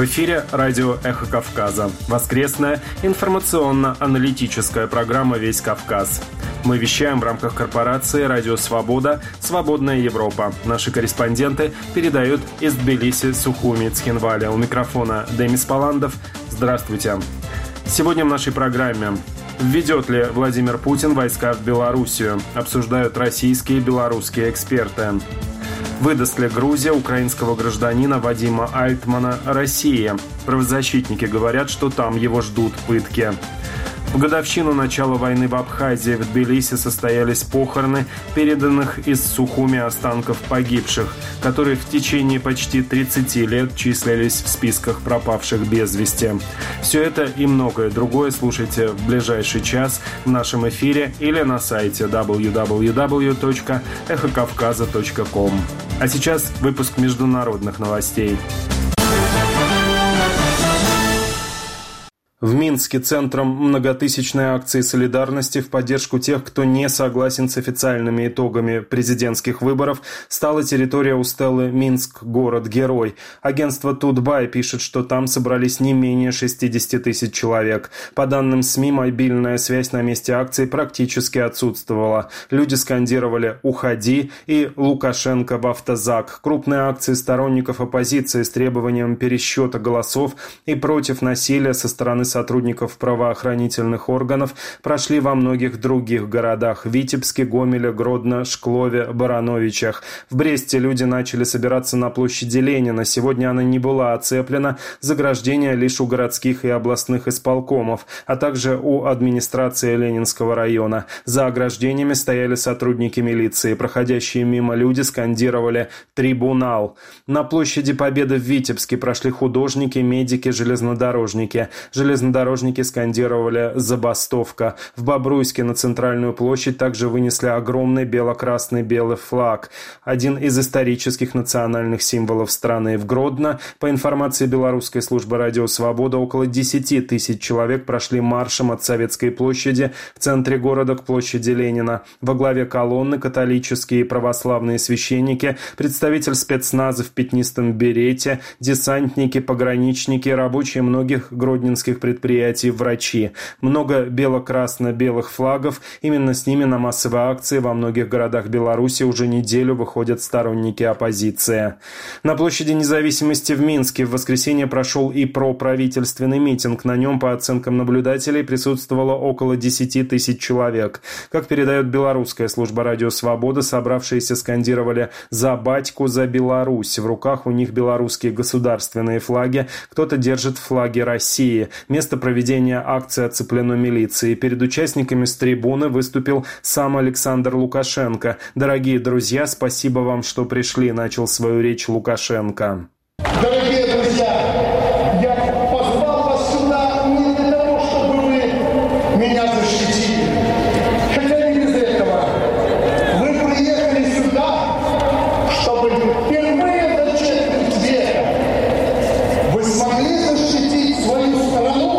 В эфире радио «Эхо Кавказа». Воскресная информационно-аналитическая программа «Весь Кавказ». Мы вещаем в рамках корпорации «Радио Свобода. Свободная Европа». Наши корреспонденты передают из Тбилиси, Сухуми, Цхинваля. У микрофона Демис Паландов. Здравствуйте. Сегодня в нашей программе: введет ли Владимир Путин войска в Белоруссию? Обсуждают российские и белорусские эксперты. Выдаст ли Грузия украинского гражданина Вадима Альтмана России? Правозащитники говорят, что там его ждут пытки. В годовщину начала войны в Абхазии в Тбилиси состоялись похороны переданных из Сухуми останков погибших, которые в течение почти 30 лет числились в списках пропавших без вести. Все это и многое другое слушайте в ближайший час в нашем эфире или на сайте www.эхокавказа.ком. А сейчас выпуск международных новостей. В Минске центром многотысячной акции солидарности в поддержку тех, кто не согласен с официальными итогами президентских выборов, стала территория у стелы «Минск. Город-герой». Агентство «Тутбай» пишет, что там собрались не менее 60 тысяч человек. По данным СМИ, мобильная связь на месте акции практически отсутствовала. Люди скандировали «Уходи» и «Лукашенко в автозак». Крупные акции сторонников оппозиции с требованием пересчета голосов и против насилия со стороны сотрудников правоохранительных органов прошли во многих других городах: Витебске, Гомеле, Гродно, Шклове, Барановичах. В Бресте люди начали собираться на площади Ленина. Сегодня она не была оцеплена, заграждения лишь у городских и областных исполкомов, а также у администрации Ленинского района. За ограждениями стояли сотрудники милиции. Проходящие мимо люди скандировали «Трибунал». На площади Победы в Витебске прошли художники, медики, железнодорожники. Железнодорожники скандировали «Забастовка». В Бобруйске на центральную площадь также вынесли огромный бело-красный белый флаг, один из исторических национальных символов страны. В Гродно, по информации белорусской службы «Радио Свобода», около 10 тысяч человек прошли маршем от Советской площади в центре города к площади Ленина. Во главе колонны католические и православные священники, представитель спецназа в пятнистом берете, десантники, пограничники, рабочие многих гродненских предприятий, врачи. Много бело-красно-белых флагов. Именно с ними на массовые акции во многих городах Беларуси уже неделю выходят сторонники оппозиции. На площади Независимости в Минске в воскресенье прошел и проправительственный митинг. На нем, по оценкам наблюдателей, присутствовало около 10 тысяч человек. Как передает белорусская служба «Радио Свобода», собравшиеся скандировали «За батьку, за Беларусь». В руках у них белорусские государственные флаги. Кто-то держит флаги России. Место проведения акции оцеплено милицией. Перед участниками с трибуны выступил сам Александр Лукашенко. «Дорогие друзья, спасибо вам, что пришли», — начал свою речь Лукашенко. Дорогие друзья, я позвал вас сюда не для того, чтобы вы меня защитили. Хотя не без этого. Вы приехали сюда, чтобы впервые за четверть века вы смогли защитить свою страну,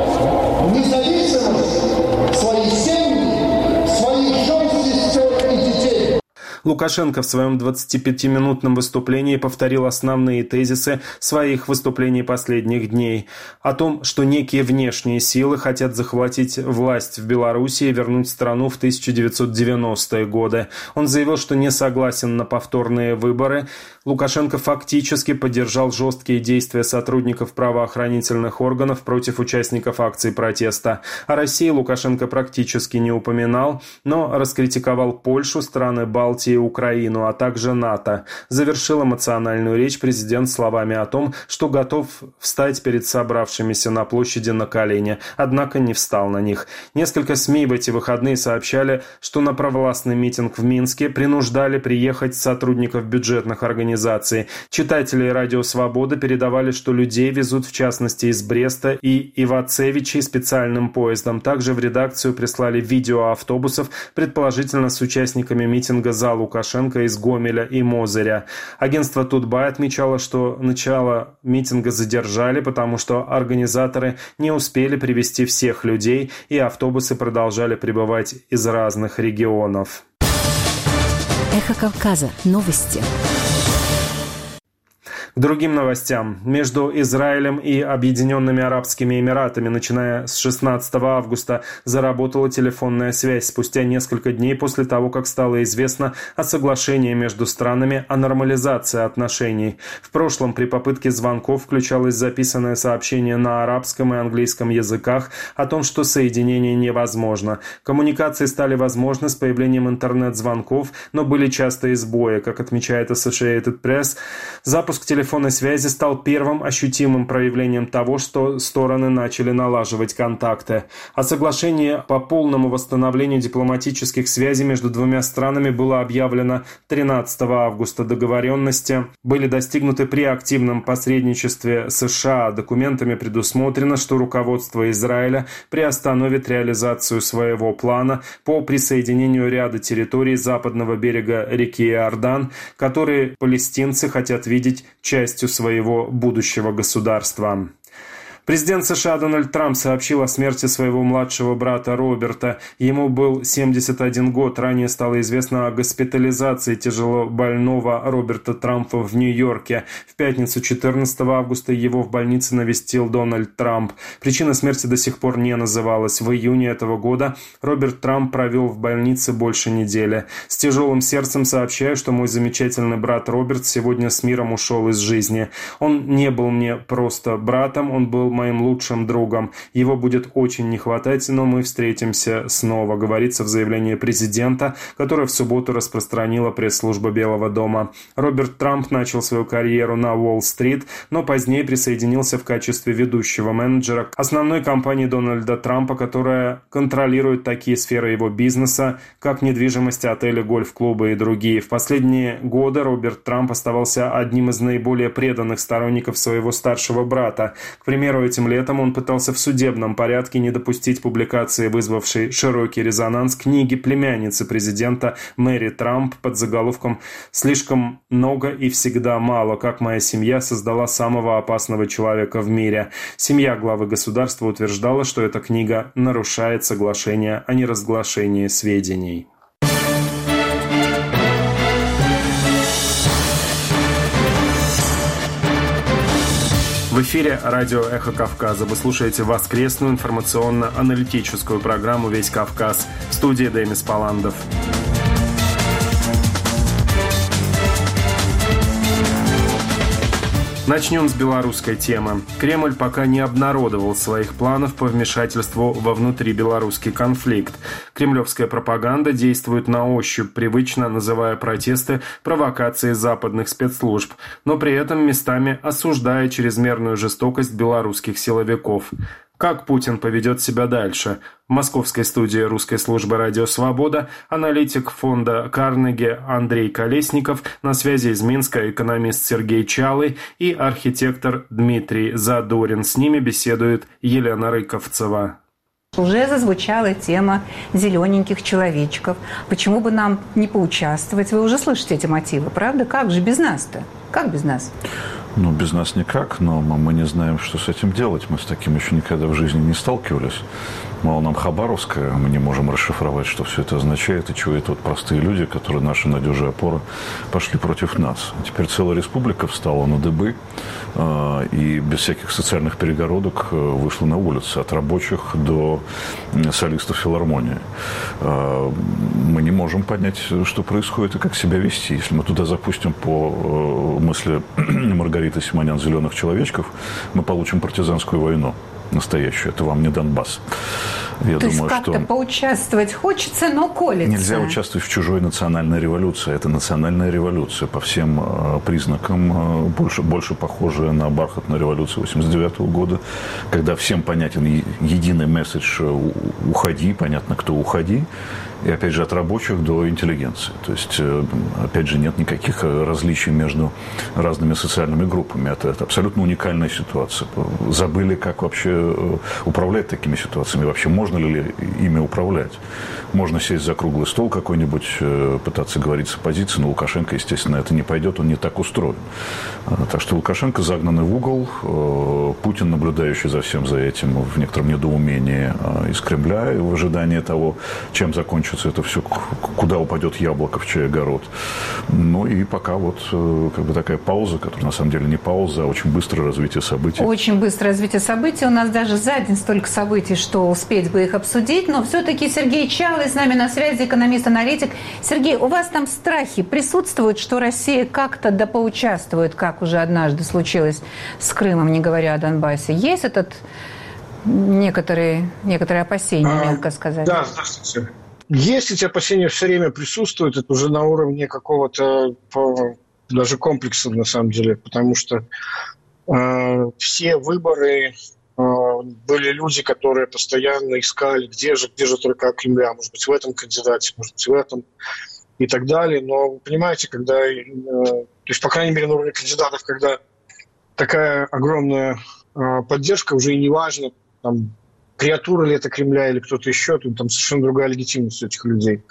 независимость, свои семьи, своих жен, сестер и детей. Лукашенко в своем 25-минутном выступлении повторил основные тезисы своих выступлений последних дней. О том, что некие внешние силы хотят захватить власть в Беларуси и вернуть страну в 1990-е годы. Он заявил, что не согласен на повторные выборы. Лукашенко фактически поддержал жесткие действия сотрудников правоохранительных органов против участников акций протеста. О России Лукашенко практически не упоминал, но раскритиковал Польшу, страны Балтии, Украину, а также НАТО. Завершил эмоциональную речь президент словами о том, что готов встать перед собравшимися на площади на колени, однако не встал на них. Несколько СМИ в эти выходные сообщали, что на провластный митинг в Минске принуждали приехать сотрудников бюджетных организаций. Читатели «Радио Свобода» передавали, что людей везут в частности из Бреста и Ивацевичей специальным поездом. Также в редакцию прислали видео автобусов, предположительно с участниками митинга за Лукашенко из Гомеля и Мозыря. Агентство «Тутбай» отмечало, что начало митинга задержали, потому что организаторы не успели привезти всех людей, и автобусы продолжали прибывать из разных регионов. Эхо Кавказа. Новости. К другим новостям. Между Израилем и Объединенными Арабскими Эмиратами, начиная с 16 августа, заработала телефонная связь спустя несколько дней после того, как стало известно о соглашении между странами о нормализации отношений. В прошлом при попытке звонков включалось записанное сообщение на арабском и английском языках о том, что соединение невозможно. Коммуникации стали возможны с появлением интернет-звонков, но были частые сбои. Как отмечает Associated Press, запуск телефонной связи стал первым ощутимым проявлением того, что стороны начали налаживать контакты. О соглашении по полному восстановлению дипломатических связей между двумя странами было объявлено 13 августа. Договоренности были достигнуты при активном посредничестве США. Документами предусмотрено, что руководство Израиля приостановит реализацию своего плана по присоединению ряда территорий западного берега реки Иордан, которые палестинцы хотят видеть частью своего будущего государства. Президент США Дональд Трамп сообщил о смерти своего младшего брата Роберта. Ему был 71 год. Ранее стало известно о госпитализации тяжелобольного Роберта Трампа в Нью-Йорке. В пятницу 14 августа его в больнице навестил Дональд Трамп. Причина смерти до сих пор не называлась. В июне этого года Роберт Трамп провел в больнице больше недели. С тяжелым сердцем сообщаю, что мой замечательный брат Роберт сегодня с миром ушел из жизни. Он не был мне просто братом, он был моим лучшим другом. Его будет очень не хватать, но мы встретимся снова, говорится в заявлении президента, которое в субботу распространила пресс-служба Белого дома. Роберт Трамп начал свою карьеру на Уолл-стрит, но позднее присоединился в качестве ведущего менеджера к основной компании Дональда Трампа, которая контролирует такие сферы его бизнеса, как недвижимость, отели, гольф-клубы и другие. В последние годы Роберт Трамп оставался одним из наиболее преданных сторонников своего старшего брата. К примеру, этим летом он пытался в судебном порядке не допустить публикации, вызвавшей широкий резонанс, книги племянницы президента Мэри Трамп под заголовком «Слишком много и всегда мало. Как моя семья создала самого опасного человека в мире». Семья главы государства утверждала, что эта книга нарушает соглашение о неразглашении сведений. В эфире радио «Эхо Кавказа». Вы слушаете воскресную информационно-аналитическую программу «Весь Кавказ». В студии Демис Паландов. Начнем с белорусской темы. Кремль пока не обнародовал своих планов по вмешательству во внутрибелорусский конфликт. Кремлевская пропаганда действует на ощупь, привычно называя протесты провокацией западных спецслужб, но при этом местами осуждая чрезмерную жестокость белорусских силовиков. Как Путин поведет себя дальше? В московской студии русской службы «Радио Свобода» аналитик фонда Карнеги Андрей Колесников, на связи из Минска экономист Сергей Чалый и архитектор Дмитрий Задорин. С ними беседует Елена Рыковцева. Уже зазвучала тема зелененьких человечков. Почему бы нам не поучаствовать? Вы уже слышите эти мотивы, правда? Как же без нас-то? Как без нас? Ну, без нас никак, но мы не знаем, что с этим делать. Мы с таким еще никогда в жизни не сталкивались. Мало нам Хабаровская, мы не можем расшифровать, что все это означает, и чего это вот простые люди, которые наши надежные опоры, пошли против нас. Теперь целая республика встала на дыбы и без всяких социальных перегородок вышла на улицы, от рабочих до солистов филармонии. Мы не можем понять, что происходит и как себя вести. Если мы туда запустим по мысли Маргариты Симонян «Зеленых человечков», мы получим партизанскую войну настоящую. Это вам не Донбасс. Я То думаю, есть как-то что поучаствовать хочется, но колется. Нельзя участвовать в чужой национальной революции. Это национальная революция. По всем признакам больше похожая на бархатную революцию 1989 года, когда всем понятен единый месседж «уходи», понятно, кто «уходи». И, опять же, от рабочих до интеллигенции. То есть, опять же, нет никаких различий между разными социальными группами. Это абсолютно уникальная ситуация. Забыли, как вообще управлять такими ситуациями. Вообще, можно ли ими управлять? Можно сесть за круглый стол какой-нибудь, пытаться говорить с оппозицией, но Лукашенко, естественно, это не пойдет, он не так устроен. Так что Лукашенко загнанный в угол, Путин, наблюдающий за всем за этим в некотором недоумении из Кремля, в ожидании того, чем закончится закончится это все, куда упадет яблоко, в чей огород. Ну и пока вот как бы такая пауза, которая на самом деле не пауза, а очень быстрое развитие событий. Очень быстрое развитие событий. У нас даже за день столько событий, что успеть бы их обсудить. Но все-таки Сергей Чалый с нами на связи, экономист-аналитик. Сергей, у вас там страхи присутствуют, что Россия как-то поучаствует, как уже однажды случилось с Крымом, не говоря о Донбассе? Есть некоторые опасения, мягко сказать? Да, здравствуйте. Есть эти опасения, все время присутствуют. Это уже на уровне какого-то даже комплекса, на самом деле. Потому что все выборы были люди, которые постоянно искали, где же только Кремля. Может быть, в этом кандидате, может быть, в этом и так далее. Но вы понимаете, когда... То есть, по крайней мере, на уровне кандидатов, когда такая огромная поддержка, уже и не важно, там, креатура ли это Кремля или кто-то еще, там совершенно другая легитимность у этих людей.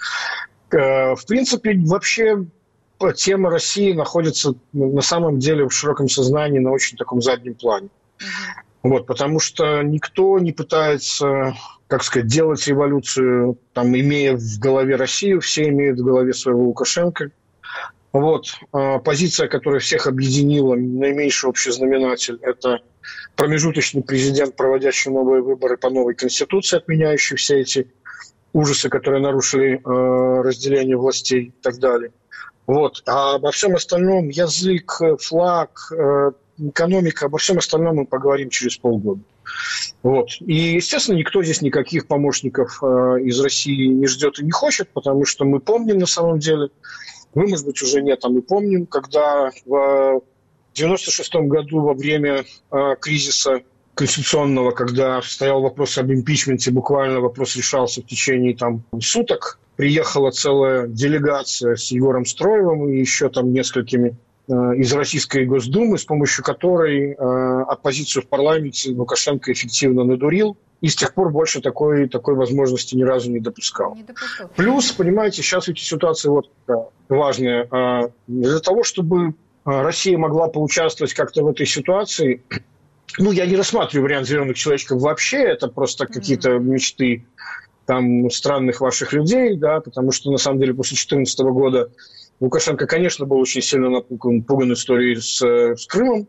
В принципе, вообще тема России находится на самом деле в широком сознании на очень таком заднем плане. Вот, потому что никто не пытается, как сказать, делать революцию, там, имея в голове Россию, все имеют в голове своего Лукашенко. Вот, позиция, которая всех объединила, наименьший общий знаменатель, это промежуточный президент, проводящий новые выборы по новой конституции, отменяющий все эти ужасы, которые нарушили разделение властей и так далее. Вот. А обо всем остальном, язык, флаг, экономика, обо всем остальном мы поговорим через полгода. Вот. И, естественно, никто здесь никаких помощников из России не ждет и не хочет, потому что мы помним на самом деле, мы, может быть, уже нет, а мы помним, когда в 1996 году во время кризиса конституционного, когда стоял вопрос об импичменте, буквально вопрос решался в течение суток, приехала целая делегация с Егором Строевым и еще там несколькими из Российской Госдумы, с помощью которой оппозицию в парламенте Лукашенко эффективно надурил. И с тех пор больше такой возможности ни разу не допускал. Плюс, понимаете, сейчас ведь ситуация вот такая важная. Для того, чтобы Россия могла поучаствовать как-то в этой ситуации, я не рассматриваю вариант зеленых человечков вообще, это просто какие-то мечты странных ваших людей, да, потому что, на самом деле, после 2014 года Лукашенко, конечно, был очень сильно напуган историей с Крымом,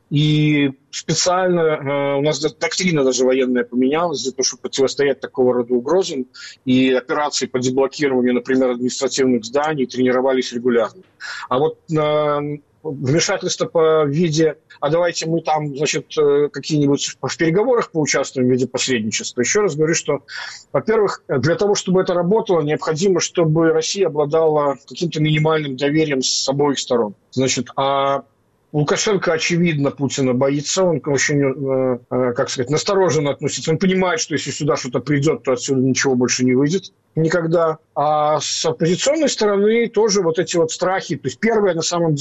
и специально у нас доктрина даже военная поменялась для того, чтобы противостоять такого рода угрозам, и операции по деблокированию, например, административных зданий тренировались регулярно. А вот вмешательство по виде, давайте мы какие-нибудь в переговорах поучаствуем в виде посредничества. Еще раз говорю, что, во-первых, для того, чтобы это работало, необходимо, чтобы Россия обладала каким-то минимальным доверием с обоих сторон. А Лукашенко, очевидно, Путина боится, он очень, настороженно относится. Он понимает, что если сюда что-то придет, то отсюда ничего больше не выйдет никогда. А с оппозиционной стороны тоже вот эти вот страхи. То есть первые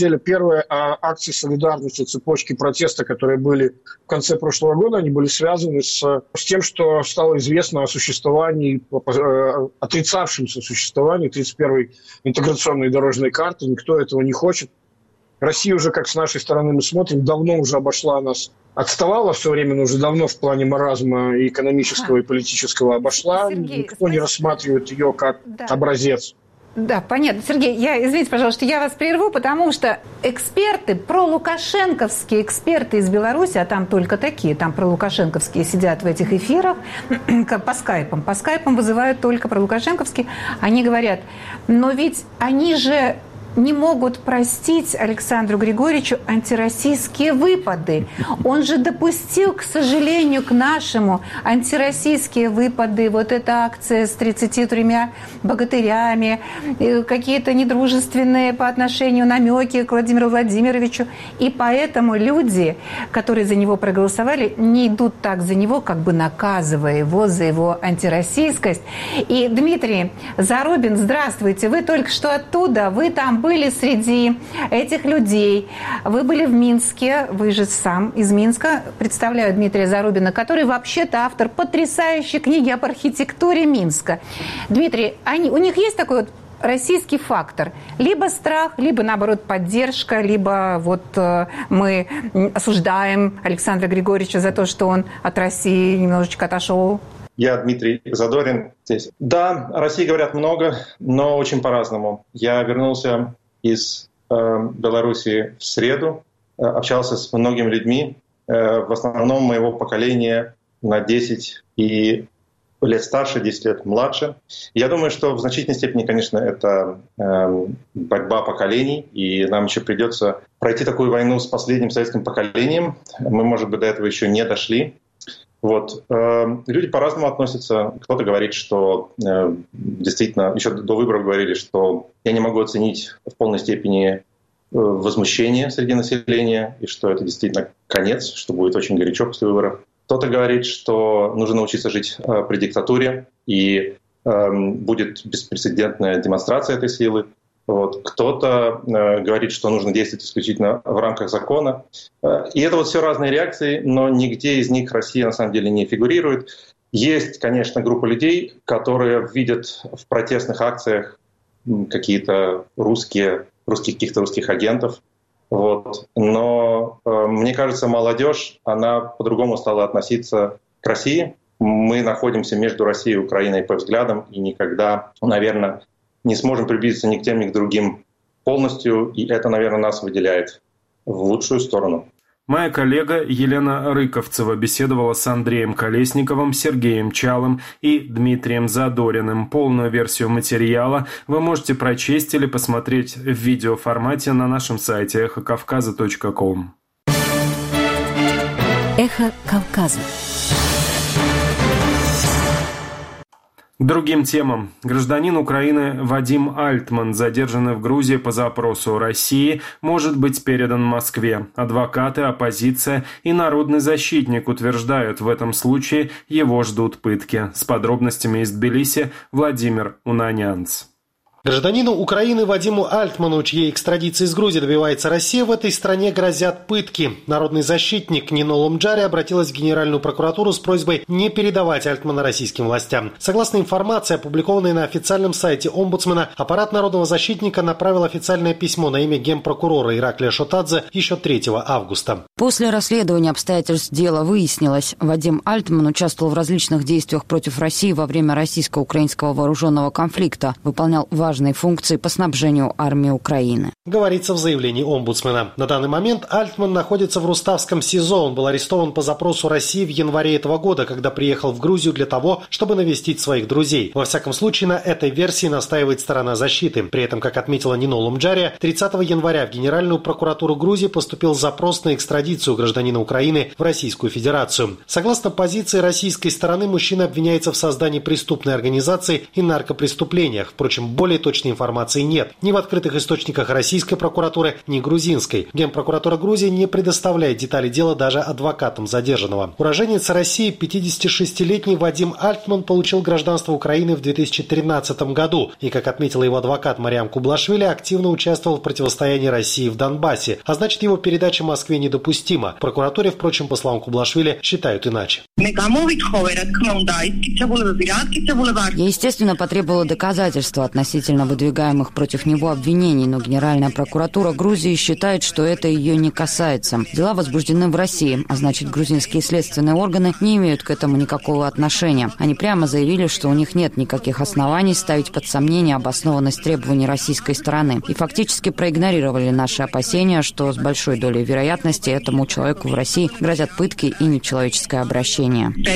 акции солидарности, цепочки протеста, которые были в конце прошлого года, они были связаны с тем, что стало известно о существовании, отрицавшемся существовании 31-й интеграционной дорожной карты. Никто этого не хочет. Россия уже, как с нашей стороны мы смотрим, давно уже обошла нас, отставала все время, но уже давно в плане маразма и экономического, и политического обошла. Сергей, никто не рассматривает ее как образец. Да, понятно. Сергей, извините, пожалуйста, я вас прерву, потому что эксперты, пролукашенковские эксперты из Беларуси, а там только такие, там пролукашенковские сидят в этих эфирах, по скайпам вызывают только пролукашенковские, они говорят, но ведь они же не могут простить Александру Григорьевичу антироссийские выпады. Он же допустил, к сожалению, к нашему антироссийские выпады. Вот эта акция с 33 богатырями, какие-то недружественные по отношению намеки к Владимиру Владимировичу. И поэтому люди, которые за него проголосовали, не идут так за него, как бы наказывая его за его антироссийскость. И, Дмитрий Зарубин, здравствуйте. Вы только что оттуда, вы там были среди этих людей. Вы были в Минске, вы же сам из Минска. Представляю Дмитрия Зарубина, который вообще-то автор потрясающей книги об архитектуре Минска. Дмитрий, у них есть такой вот российский фактор? Либо страх, либо, наоборот, поддержка, либо мы осуждаем Александра Григорьевича за то, что он от России немножечко отошел? Я Дмитрий Задорин здесь. Да, о России говорят много, но очень по-разному. Я вернулся из Белоруссии в среду, общался с многими людьми, в основном моего поколения на 10 и лет старше, 10 лет младше. Я думаю, что в значительной степени, конечно, это борьба поколений, и нам еще придется пройти такую войну с последним советским поколением. Мы, может быть, до этого еще не дошли. Вот. Люди по-разному относятся. Кто-то говорит, что действительно, еще до выборов говорили, что я не могу оценить в полной степени возмущение среди населения, и что это действительно конец, что будет очень горячо после выборов. Кто-то говорит, что нужно научиться жить при диктатуре, и будет беспрецедентная демонстрация этой силы. Вот. Кто-то говорит, что нужно действовать исключительно в рамках закона. И это вот все разные реакции, но нигде из них Россия на самом деле не фигурирует. Есть, конечно, группа людей, которые видят в протестных акциях какие-то русских агентов. Вот. Но мне кажется, молодежь, она по-другому стала относиться к России. Мы находимся между Россией и Украиной по взглядам и никогда, наверное, не сможем приблизиться ни к тем, ни к другим полностью. И это, наверное, нас выделяет в лучшую сторону. Моя коллега Елена Рыковцева беседовала с Андреем Колесниковым, Сергеем Чалым и Дмитрием Задориным. Полную версию материала вы можете прочесть или посмотреть в видеоформате на нашем сайте эхокавказа.ком. Эхо Кавказа. К другим темам. Гражданин Украины Вадим Альтман, задержанный в Грузии по запросу России, может быть передан Москве. Адвокаты, оппозиция и народный защитник утверждают, в этом случае его ждут пытки. С подробностями из Тбилиси Владимир Унанянц. Гражданину Украины Вадиму Альтману, чьей экстрадиции из Грузии добивается Россия, в этой стране грозят пытки. Народный защитник Нино Ломджари обратилась в Генеральную прокуратуру с просьбой не передавать Альтмана российским властям. Согласно информации, опубликованной на официальном сайте омбудсмена, аппарат народного защитника направил официальное письмо на имя генпрокурора Ираклия Шотадзе еще 3 августа. После расследования обстоятельств дела выяснилось, Вадим Альтман участвовал в различных действиях против России во время российско-украинского вооруженного конфликта, выполнял важные функции по снабжению армии Украины. Говорится в заявлении омбудсмена. На данный момент Альтман находится в Руставском СИЗО. Он был арестован по запросу России в январе этого года, когда приехал в Грузию для того, чтобы навестить своих друзей. Во всяком случае, на этой версии настаивает сторона защиты. При этом, как отметила Нино Ломджари, 30 января в Генеральную прокуратуру Грузии поступил запрос на экстрадицию гражданина Украины в Российскую Федерацию. Согласно позиции российской стороны, мужчина обвиняется в создании преступной организации и наркопреступлениях. Впрочем, более точной информации нет. Ни в открытых источниках российской прокуратуры, ни грузинской. Генпрокуратура Грузии не предоставляет детали дела даже адвокатам задержанного. Уроженец России, 56-летний Вадим Альтман, получил гражданство Украины в 2013 году. И, как отметила его адвокат Мариам Кублашвили, активно участвовал в противостоянии России в Донбассе. А значит, его передача Москве недопустима. В прокуратуре, впрочем, по словам Кублашвили, считают иначе. Я, естественно, потребовала доказательства относительно выдвигаемых против него обвинений, но Генеральная прокуратура Грузии считает, что это ее не касается. Дела возбуждены в России, а значит, грузинские следственные органы не имеют к этому никакого отношения. Они прямо заявили, что у них нет никаких оснований ставить под сомнение обоснованность требований российской стороны и фактически проигнорировали наши опасения, что с большой долей вероятности этому человеку в России грозят пытки и нечеловеческое обращение.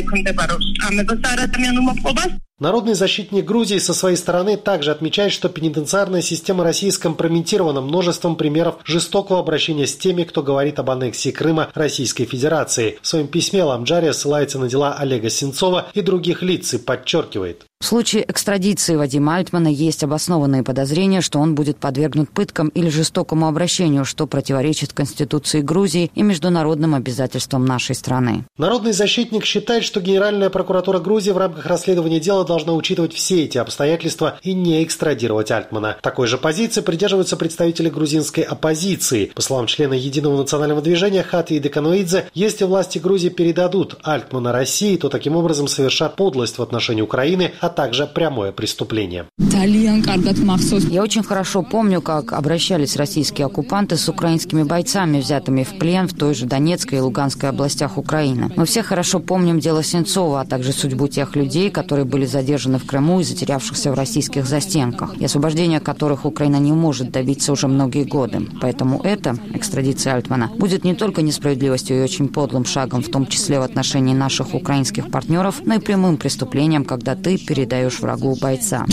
Народный защитник Грузии со своей стороны также отмечает, что пенитенциарная система России скомпрометирована множеством примеров жестокого обращения с теми, кто говорит об аннексии Крыма Российской Федерации. В своем письме Ломджари ссылается на дела Олега Сенцова и других лиц и подчеркивает. В случае экстрадиции Вадима Альтмана есть обоснованные подозрения, что он будет подвергнут пыткам или жестокому обращению, что противоречит Конституции Грузии и международным обязательствам нашей страны. Народный защитник считает, что Генеральная прокуратура Грузии в рамках расследования дела должна учитывать все эти обстоятельства и не экстрадировать Альтмана. Такой же позиции придерживаются представители грузинской оппозиции. По словам члена Единого национального движения Хати Декануидзе, если власти Грузии передадут Альтмана России, то таким образом совершат подлость в отношении Украины, а также прямое преступление. Я очень хорошо помню, как обращались российские оккупанты с украинскими бойцами, взятыми в плен в той же Донецкой и Луганской областях Украины. Мы все хорошо помним дело Сенцова, а также судьбу тех людей, которые были задержаны в Крыму и затерявшихся в российских застенках, и освобождения которых Украина не может добиться уже многие годы. Поэтому это, экстрадиция Альтмана, будет не только несправедливостью и очень подлым шагом, в том числе в отношении наших украинских партнеров, но и прямым преступлением, когда ты передаешь врагу бойца.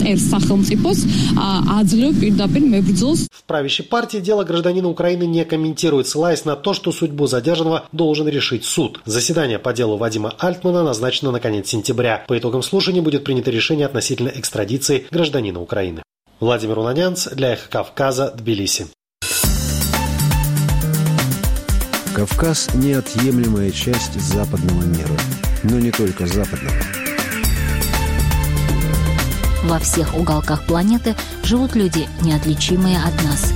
В правящей партии дело гражданина Украины не комментирует, ссылаясь на то, что судьбу задержанного должен решить суд. Заседание по делу Вадима Альтмана назначено на конец сентября. По итогам слушаний будет принято решение относительно экстрадиции гражданина Украины. Владимир Унанянц для «Эхо Кавказа», Тбилиси. Кавказ – неотъемлемая часть западного мира, но не только западного. Во всех уголках планеты живут люди, неотличимые от нас.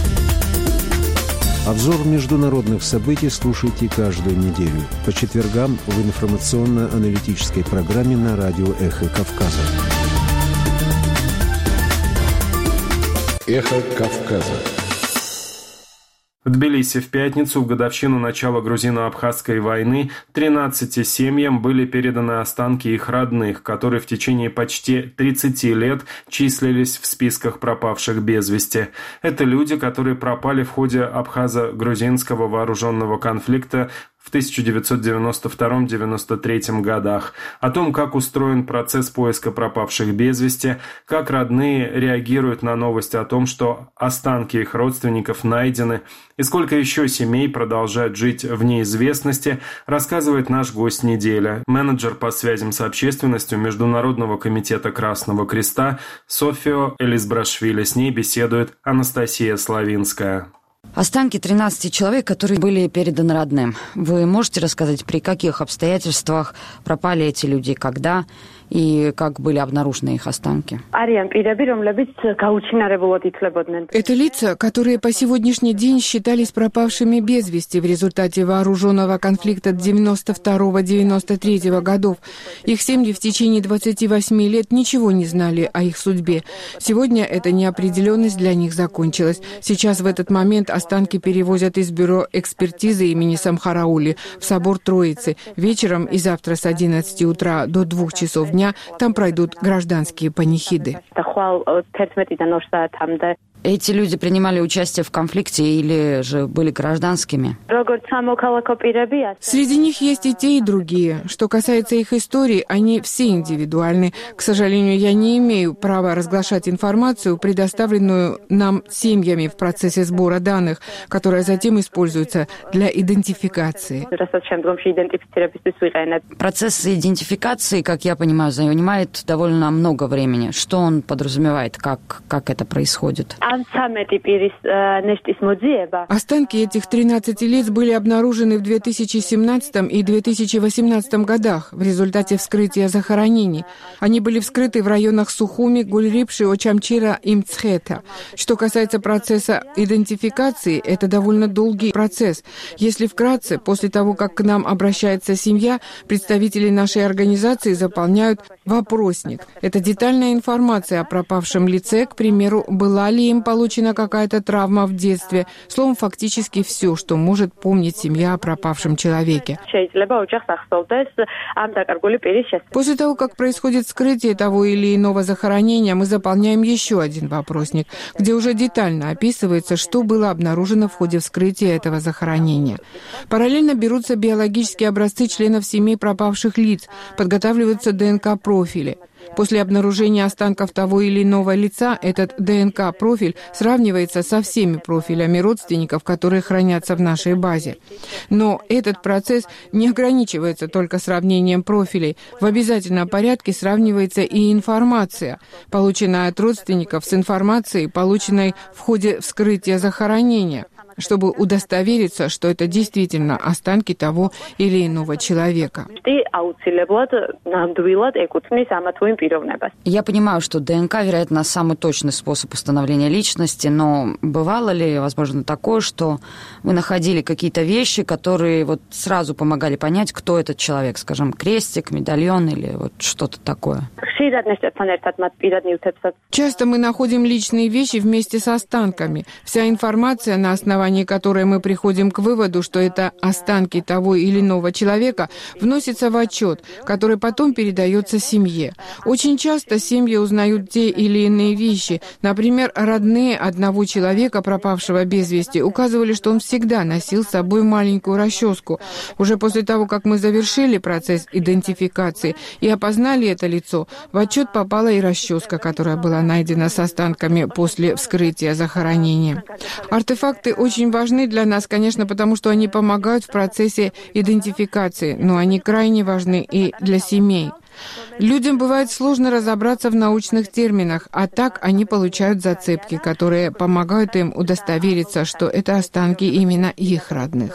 Обзор международных событий слушайте каждую неделю по четвергам в информационно-аналитической программе на радио «Эхо Кавказа». «Эхо Кавказа». В Тбилиси в пятницу, в годовщину начала грузино-абхазской войны, 13 семьям были переданы останки их родных, которые в течение почти 30 лет числились в списках пропавших без вести. Это люди, которые пропали в ходе абхазо-грузинского вооруженного конфликта в 1992-93 годах. О том, как устроен процесс поиска пропавших без вести, как родные реагируют на новость о том, что останки их родственников найдены, и сколько еще семей продолжают жить в неизвестности, рассказывает наш гость недели, менеджер по связям с общественностью Международного комитета Красного Креста Софио Элизбрашвили. С ней беседует Анастасия Славинская. Останки 13 человек, которые были переданы родным. Вы можете рассказать, при каких обстоятельствах пропали эти люди, когда и как были обнаружены их останки? Это лица, которые по сегодняшний день считались пропавшими без вести в результате вооруженного конфликта 92-93 годов. Их семьи в течение 28 лет ничего не знали о их судьбе. Сегодня эта неопределенность для них закончилась. Сейчас в этот момент останки перевозят из бюро экспертизы имени Самхараули в собор Троицы. Вечером и завтра с 11 утра до 2 часов дня там пройдут гражданские панихиды. Эти люди принимали участие в конфликте или же были гражданскими? Среди них есть и те, и другие. Что касается их истории, они все индивидуальны. К сожалению, я не имею права разглашать информацию, предоставленную нам семьями в процессе сбора данных, которая затем используется для идентификации. Процесс идентификации, как я понимаю, занимает довольно много времени. Что он подразумевает? Как это происходит? Останки этих 13 лиц были обнаружены в 2017 и 2018 годах в результате вскрытия захоронений. Они были вскрыты в районах Сухуми, Гульрипши, Очамчира и Мцхета. Что касается процесса идентификации, это довольно долгий процесс. Если вкратце, после того, как к нам обращается семья, представители нашей организации заполняют вопросник. Это детальная информация о пропавшем лице, к примеру, была ли им получена какая-то травма в детстве. Словом, фактически все, что может помнить семья о пропавшем человеке. После того, как происходит вскрытие того или иного захоронения, мы заполняем еще один вопросник, где уже детально описывается, что было обнаружено в ходе вскрытия этого захоронения. Параллельно берутся биологические образцы членов семей пропавших лиц, подготавливаются ДНК-профили. После обнаружения останков того или иного лица этот ДНК-профиль сравнивается со всеми профилями родственников, которые хранятся в нашей базе. Но этот процесс не ограничивается только сравнением профилей. В обязательном порядке сравнивается и информация, полученная от родственников, с информацией, полученной в ходе вскрытия захоронения. чтобы удостовериться, что это действительно останки того или иного человека. Я понимаю, что ДНК, вероятно, самый точный способ установления личности, но бывало ли, возможно, такое, что вы находили какие-то вещи, которые вот сразу помогали понять, кто этот человек, скажем, крестик, медальон или вот что-то такое? Часто мы находим личные вещи вместе с останками. Вся информация, на основании которой мы приходим к выводу, что это останки того или иного человека, вносится в отчет, который потом передается семье. Очень часто семьи узнают те или иные вещи. Например, родные одного человека, пропавшего без вести, указывали, что он всегда носил с собой маленькую расческу. Уже после того, как мы завершили процесс идентификации и опознали это лицо, в отчет попала и расческа, которая была найдена с останками после вскрытия захоронения. Артефакты очень важны для нас, конечно, потому что они помогают в процессе идентификации, но они крайне важны и для семей. Людям бывает сложно разобраться в научных терминах, а так они получают зацепки, которые помогают им удостовериться, что это останки именно их родных.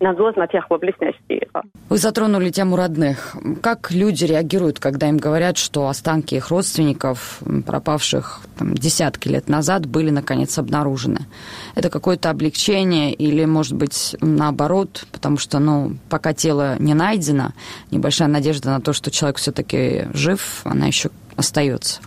Вы затронули тему родных. Как люди реагируют, когда им говорят, что останки их родственников, пропавших десятки лет назад, были наконец обнаружены? Это какое-то облегчение или, может быть, наоборот, потому что, пока тело не найдено, небольшая надежда на то, что человек все-таки жив, она еще остается.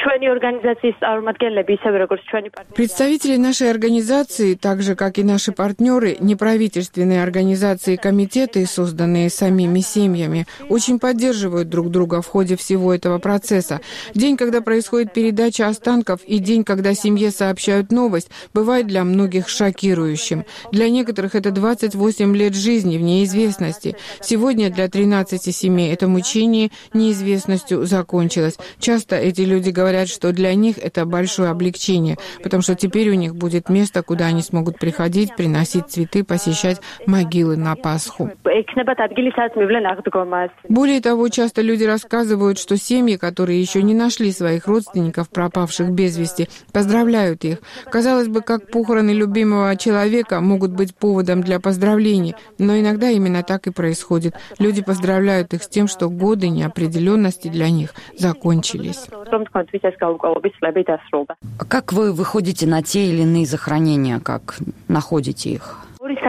Представители нашей организации, так же, как и наши партнеры, неправительственные организации и комитеты, созданные самими семьями, очень поддерживают друг друга в ходе всего этого процесса. День, когда происходит передача останков, и день, когда семье сообщают новость, бывает для многих шокирующим. Для некоторых это 28 лет жизни в неизвестности. Сегодня для 13 семей это мучение неизвестностью закончилось. Часто эти люди говорят, что для них это большое облегчение, потому что теперь у них будет место, куда они смогут приходить, приносить цветы, посещать могилы на Пасху. Более того, часто люди рассказывают, что семьи, которые еще не нашли своих родственников, пропавших без вести, поздравляют их. Казалось бы, как похороны любимого человека могут быть поводом для поздравлений, но иногда именно так и происходит. Люди поздравляют их с тем, что годы неопределенности для них закончились. Как вы выходите на те или иные захоронения? Как находите их?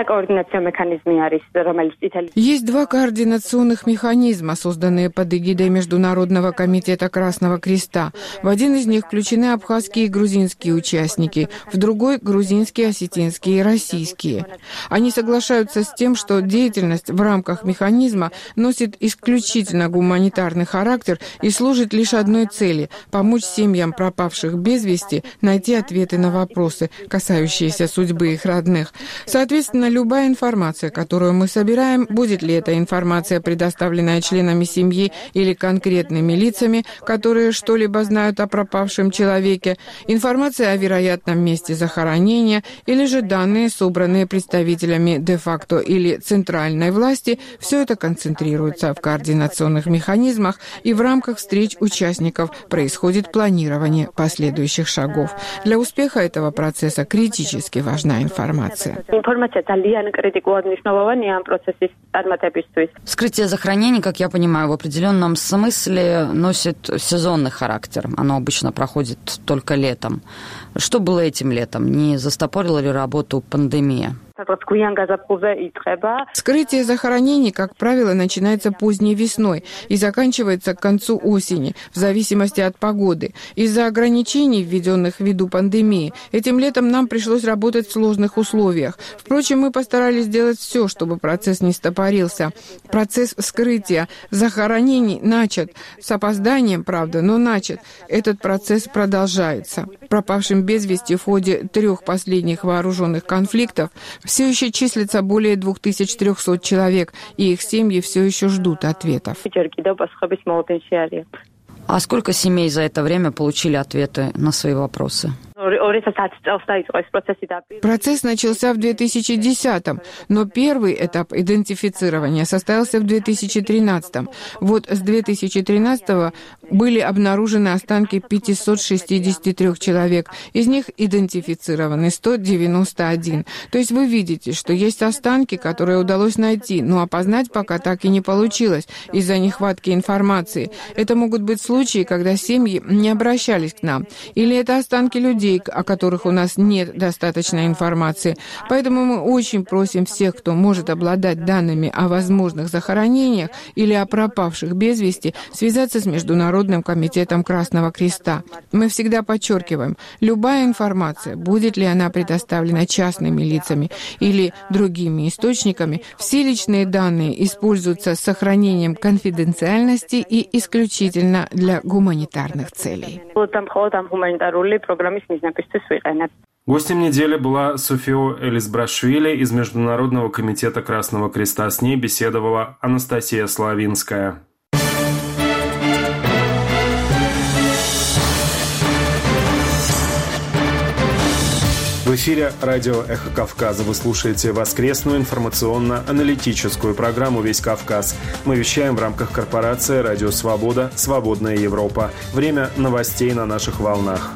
Есть два координационных механизма, созданные под эгидой Международного комитета Красного Креста. В один из них включены абхазские и грузинские участники, в другой – грузинские, осетинские и российские. Они соглашаются с тем, что деятельность в рамках механизма носит исключительно гуманитарный характер и служит лишь одной цели – помочь семьям пропавших без вести найти ответы на вопросы, касающиеся судьбы их родных. Соответственно, любая информация, которую мы собираем, будет ли это информация, предоставленная членами семьи или конкретными лицами, которые что-либо знают о пропавшем человеке, информация о вероятном месте захоронения или же данные, собранные представителями де-факто или центральной власти, все это концентрируется в координационных механизмах, и в рамках встреч участников происходит планирование последующих шагов. Для успеха этого процесса критически важна информация. Вскрытие захоронений, как я понимаю, в определенном смысле носит сезонный характер. Оно обычно проходит только летом. Что было этим летом? Не застопорила ли работу пандемия? Вскрытие захоронений, как правило, начинается поздней весной и заканчивается к концу осени, в зависимости от погоды. Из-за ограничений, введенных ввиду пандемии, этим летом нам пришлось работать в сложных условиях. Впрочем, мы постарались сделать все, чтобы процесс не стопорился. Процесс вскрытия захоронений начат. С опозданием, правда, но начат. Этот процесс продолжается. Пропавшим без вести в ходе 3 последних вооруженных конфликтов все еще числится более 2300 человек, и их семьи все еще ждут ответов. А сколько семей за это время получили ответы на свои вопросы? Процесс начался в 2010-м, но первый этап идентифицирования состоялся в 2013-м. Вот с 2013-го были обнаружены останки 563 человек. Из них идентифицированы 191. То есть вы видите, что есть останки, которые удалось найти, но опознать пока так и не получилось из-за нехватки информации. Это могут быть случаи, когда семьи не обращались к нам. Или это останки людей, о которых у нас нет достаточной информации. Поэтому мы очень просим всех, кто может обладать данными о возможных захоронениях или о пропавших без вести, связаться с Международным комитетом Красного Креста. Мы всегда подчеркиваем, любая информация, будет ли она предоставлена частными лицами или другими источниками, все личные данные используются с сохранением конфиденциальности и исключительно для гуманитарных целей. Гостем недели была Софио Элисбрашвили из Международного комитета Красного Креста. С ней беседовала Анастасия Славинская. В эфире радио «Эхо Кавказа». Вы слушаете воскресную информационно-аналитическую программу «Весь Кавказ». Мы вещаем в рамках корпорации «Радио Свобода. Свободная Европа». Время новостей на наших волнах.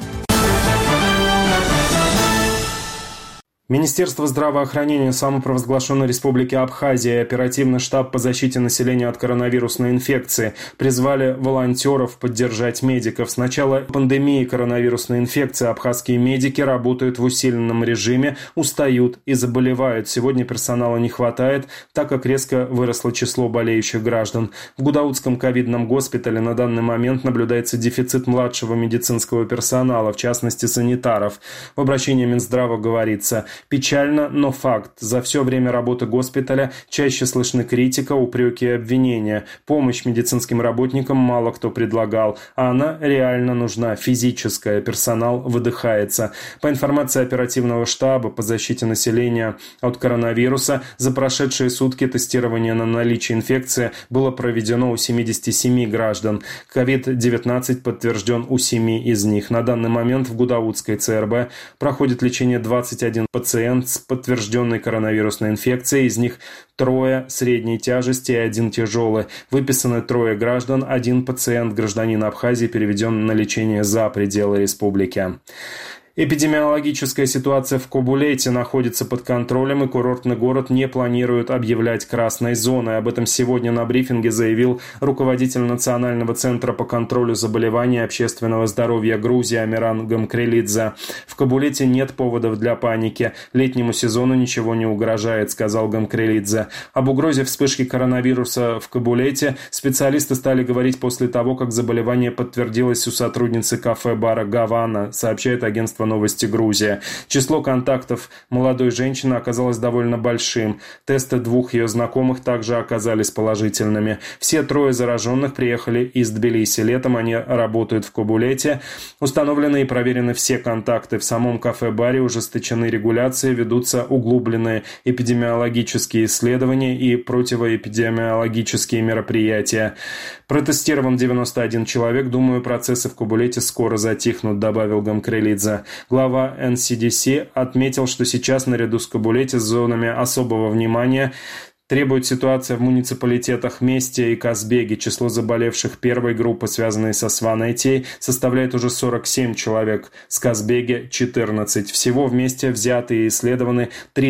Министерство здравоохранения самопровозглашенной Республики Абхазия и оперативный штаб по защите населения от коронавирусной инфекции призвали волонтеров поддержать медиков. С начала пандемии коронавирусной инфекции абхазские медики работают в усиленном режиме, устают и заболевают. Сегодня персонала не хватает, так как резко выросло число болеющих граждан. В Гудаутском ковидном госпитале на данный момент наблюдается дефицит младшего медицинского персонала, в частности санитаров. В обращении Минздрава говорится: печально, но факт. За все время работы госпиталя чаще слышны критика, упреки и обвинения. Помощь медицинским работникам мало кто предлагал, а она реально нужна, физическая. Персонал выдыхается. По информации оперативного штаба по защите населения от коронавируса, за прошедшие сутки тестирование на наличие инфекции было проведено у 77 граждан. COVID-19 подтвержден у 7 из них. На данный момент в Гудаутской ЦРБ проходит лечение 21 пациент с подтвержденной коронавирусной инфекцией, из них 3 средней тяжести и 1 тяжелый. Выписаны 3 граждан, 1 пациент, гражданин Абхазии, переведен на лечение за пределы республики. Эпидемиологическая ситуация в Кобулете находится под контролем, и курортный город не планирует объявлять красной зоной. Об этом сегодня на брифинге заявил руководитель Национального центра по контролю заболеваний и общественного здоровья Грузии Амиран Гамкрелидзе. В Кобулете нет поводов для паники. Летнему сезону ничего не угрожает, сказал Гамкрелидзе. Об угрозе вспышки коронавируса в Кобулете специалисты стали говорить после того, как заболевание подтвердилось у сотрудницы кафе-бара «Гавана», сообщает агентство «Новости Грузия». Число контактов молодой женщины оказалось довольно большим. Тесты 2 ее знакомых также оказались положительными. Все 3 зараженных приехали из Тбилиси. Летом они работают в Кобулете. Установлены и проверены все контакты. В самом кафе-баре ужесточены регуляции, ведутся углубленные эпидемиологические исследования и противоэпидемиологические мероприятия. Протестирован 91 человек. Думаю, процессы в Кобулете скоро затихнут, добавил Гамкрелидзе. Глава НСДС отметил, что сейчас наряду с Кобулете с зонами особого внимания требует ситуация в муниципалитетах Месте и Казбеге. Число заболевших первой группы, связанной со Сванетией, составляет уже 47 человек. С Казбеге – 14. Всего вместе взяты и исследованы